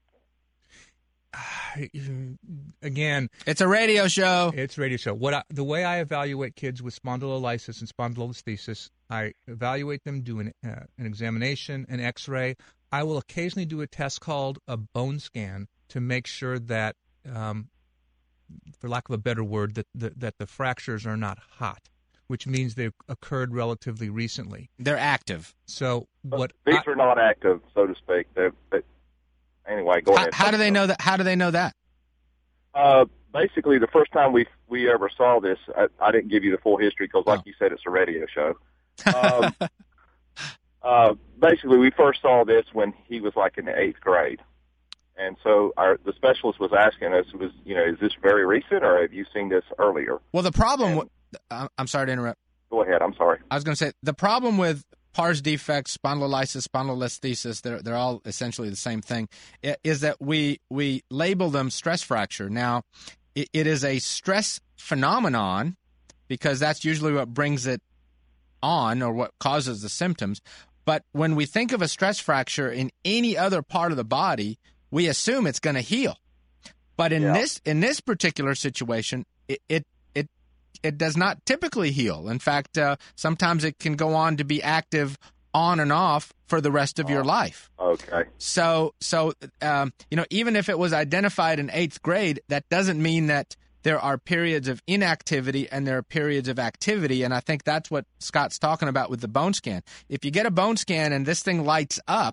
Again, it's a radio show. It's a radio show. What I, the way I evaluate kids with spondylolysis and spondylolisthesis, I evaluate them, do an, uh, an examination, an X-ray. I will occasionally do a test called a bone scan to make sure that, um, for lack of a better word, that the, that the fractures are not hot, which means they've occurred relatively recently. They're active. So what? These I, are not active, so to speak. They're, they, anyway, go how, ahead. How do they know that? How do they know that? Uh, basically, the first time we we ever saw this, I, I didn't give you the full history because, like oh. you said, it's a radio show. Um, uh, basically, we first saw this when he was like in the eighth grade. And so our, the specialist was asking us, was you know, is this very recent, or have you seen this earlier? Well, the problem and, – I'm sorry to interrupt. Go ahead. I'm sorry. I was going to say the problem with pars defects, spondylolysis, spondylolisthesis, they're, they're all essentially the same thing, is that we, we label them stress fracture. Now, it, it is a stress phenomenon because that's usually what brings it on or what causes the symptoms. But when we think of a stress fracture in any other part of the body – we assume it's going to heal, but in yeah. this in this particular situation, it, it it it does not typically heal. In fact, uh, sometimes it can go on to be active on and off for the rest of oh, your life. Okay. So so um, you know, even if it was identified in eighth grade, that doesn't mean that there are periods of inactivity and there are periods of activity. And I think that's what Scott's talking about with the bone scan. If you get a bone scan and this thing lights up,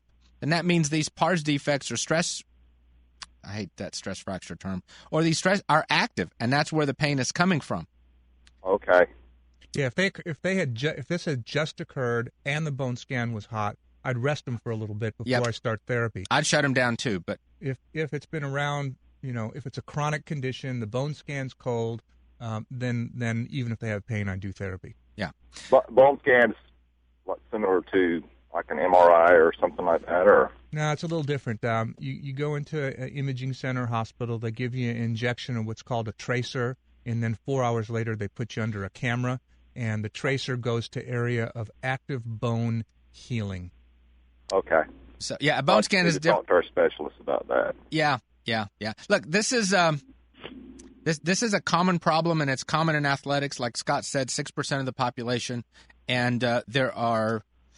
then that means these pars defects or stress, I hate that stress fracture term, or these stress are active, and that's where the pain is coming from. Okay. Yeah, if they if they had ju- if this had just occurred and the bone scan was hot, I'd rest them for a little bit before Yep. I start therapy. I'd shut them down too, but if if it's been around, you know, if it's a chronic condition, the bone scan's cold, um, then then even if they have pain, I do therapy. Yeah. But bone scans, what, similar to like an M R I or something like that, or? No, it's a little different. Um, you you go into an imaging center hospital, they give you an injection of what's called a tracer, and then four hours later they put you under a camera, and the tracer goes to area of active bone healing. Okay. So yeah, a bone scan is different. Talk to our specialist about that. Yeah, yeah, yeah. Look, this is um, this this is a common problem, and it's common in athletics. Like Scott said, six percent of the population, and uh, there are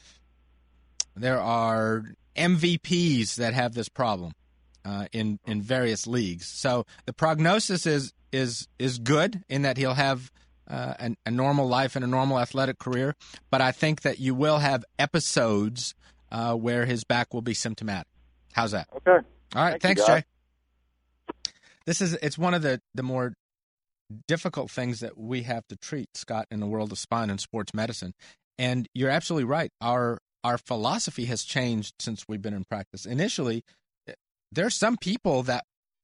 there are M V Ps that have this problem uh, in in various leagues. So the prognosis is is is good in that he'll have uh, an, a normal life and a normal athletic career, but I think that you will have episodes uh, where his back will be symptomatic. How's that? Okay. All right. Thank Thanks, you, guys. Jay. This is it's one of the, the more difficult things that we have to treat, Scott, in the world of spine and sports medicine. And you're absolutely right. Our our philosophy has changed since we've been in practice. Initially, there are some people that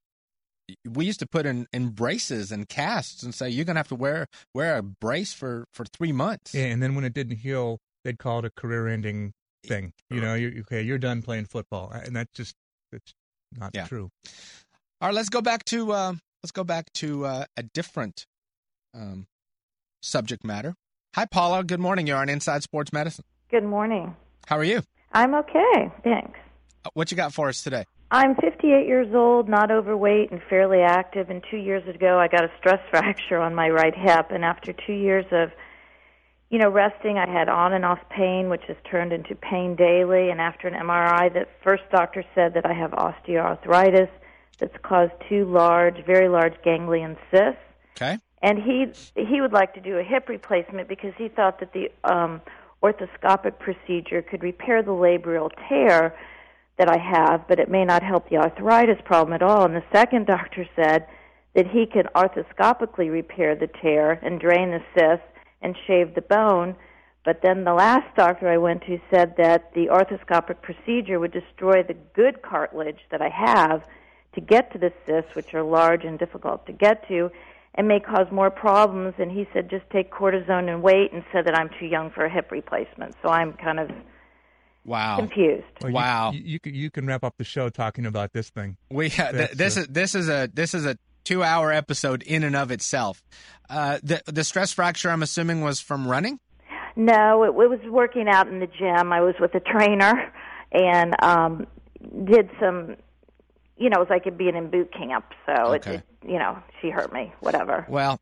we used to put in, in braces and casts and say, you're going to have to wear wear a brace for, for three months. Yeah, and then when it didn't heal, they'd call it a career-ending thing. You know, you're, okay, you're done playing football, and that's just that's not Yeah. true. All right, let's go back to uh, let's go back to uh, a different um, subject matter. Hi, Paula. Good morning. You're on Inside Sports Medicine. Good morning. How are you? I'm okay, thanks. Uh, What you got for us today? I'm fifty-eight years old, not overweight, and fairly active. And two years ago, I got a stress fracture on my right hip. And after two years of, you know, resting, I had on and off pain, which has turned into pain daily. And after an M R I, the first doctor said that I have osteoarthritis that's caused two large, very large ganglion cysts. Okay. And he he would like to do a hip replacement because he thought that the um, orthoscopic procedure could repair the labral tear that I have, but it may not help the arthritis problem at all. And the second doctor said that he could arthroscopically repair the tear and drain the cyst and shave the bone. But then the last doctor I went to said that the arthroscopic procedure would destroy the good cartilage that I have to get to the cysts, which are large and difficult to get to, and may cause more problems. And he said just take cortisone and wait, and said that I'm too young for a hip replacement. So I'm kind of Wow. confused. Well, you- Wow. You, you, can, you can wrap up the show talking about this thing. We uh, th- That's, this uh, is this is a this is a two hour episode in and of itself. Uh, the the stress fracture, I'm assuming, was from running. No, it, it was working out in the gym. I was with a trainer and um, did some, you know, it was like it being in boot camp. So, Okay. it, it, you know, she hurt me, whatever. Well,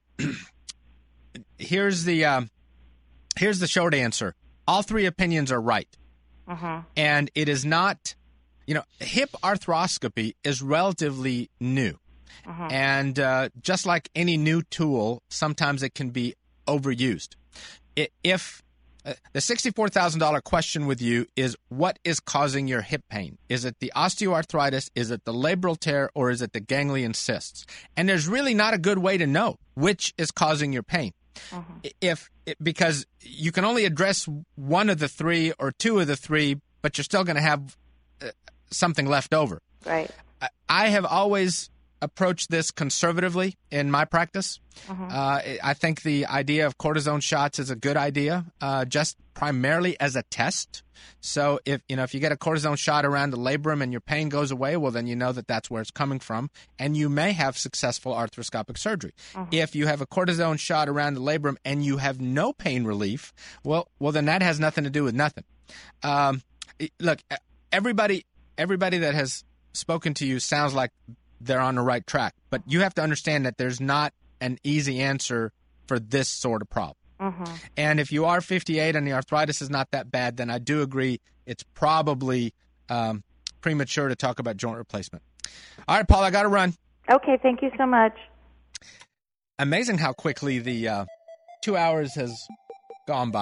here's the um, here's the short answer. All three opinions are right. Uh-huh. And it is not, you know, hip arthroscopy is relatively new. Uh-huh. And uh, just like any new tool, sometimes it can be overused. I- If uh, the sixty-four thousand dollars question with you is what is causing your hip pain? Is it the osteoarthritis? Is it the labral tear? Or is it the ganglion cysts? And there's really not a good way to know which is causing your pain. If because you can only address one of the three or two of the three, but you're still going to have uh, something left over. Right. I, I have always approached this conservatively in my practice. Uh-huh. Uh, I think the idea of cortisone shots is a good idea, uh, just primarily as a test. So if you know if you get a cortisone shot around the labrum and your pain goes away, well then you know that that's where it's coming from, and you may have successful arthroscopic surgery. Uh-huh. If you have a cortisone shot around the labrum and you have no pain relief, well well then that has nothing to do with nothing. Um, it- look, everybody everybody that has spoken to you sounds like they're on the right track, but you have to understand that there's not an easy answer for this sort of problem. Uh-huh. And if you are fifty-eight and the arthritis is not that bad, then I do agree it's probably um, premature to talk about joint replacement. All right, Paul, I got to run. Okay, thank you so much. Amazing how quickly the uh, two hours has gone by.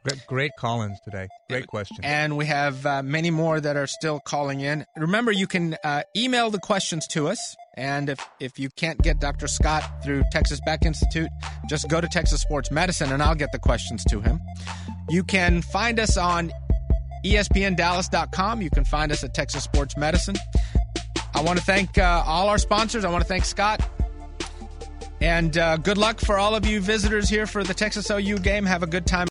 Great, great call-ins today. Great question. And we have uh, many more that are still calling in. Remember, you can uh, email the questions to us. And if, if you can't get Doctor Scott through Texas Beck Institute, just go to Texas Sports Medicine, and I'll get the questions to him. You can find us on E S P N Dallas dot com. You can find us at Texas Sports Medicine. I want to thank uh, all our sponsors. I want to thank Scott. And uh, good luck for all of you visitors here for the Texas O U game. Have a good time.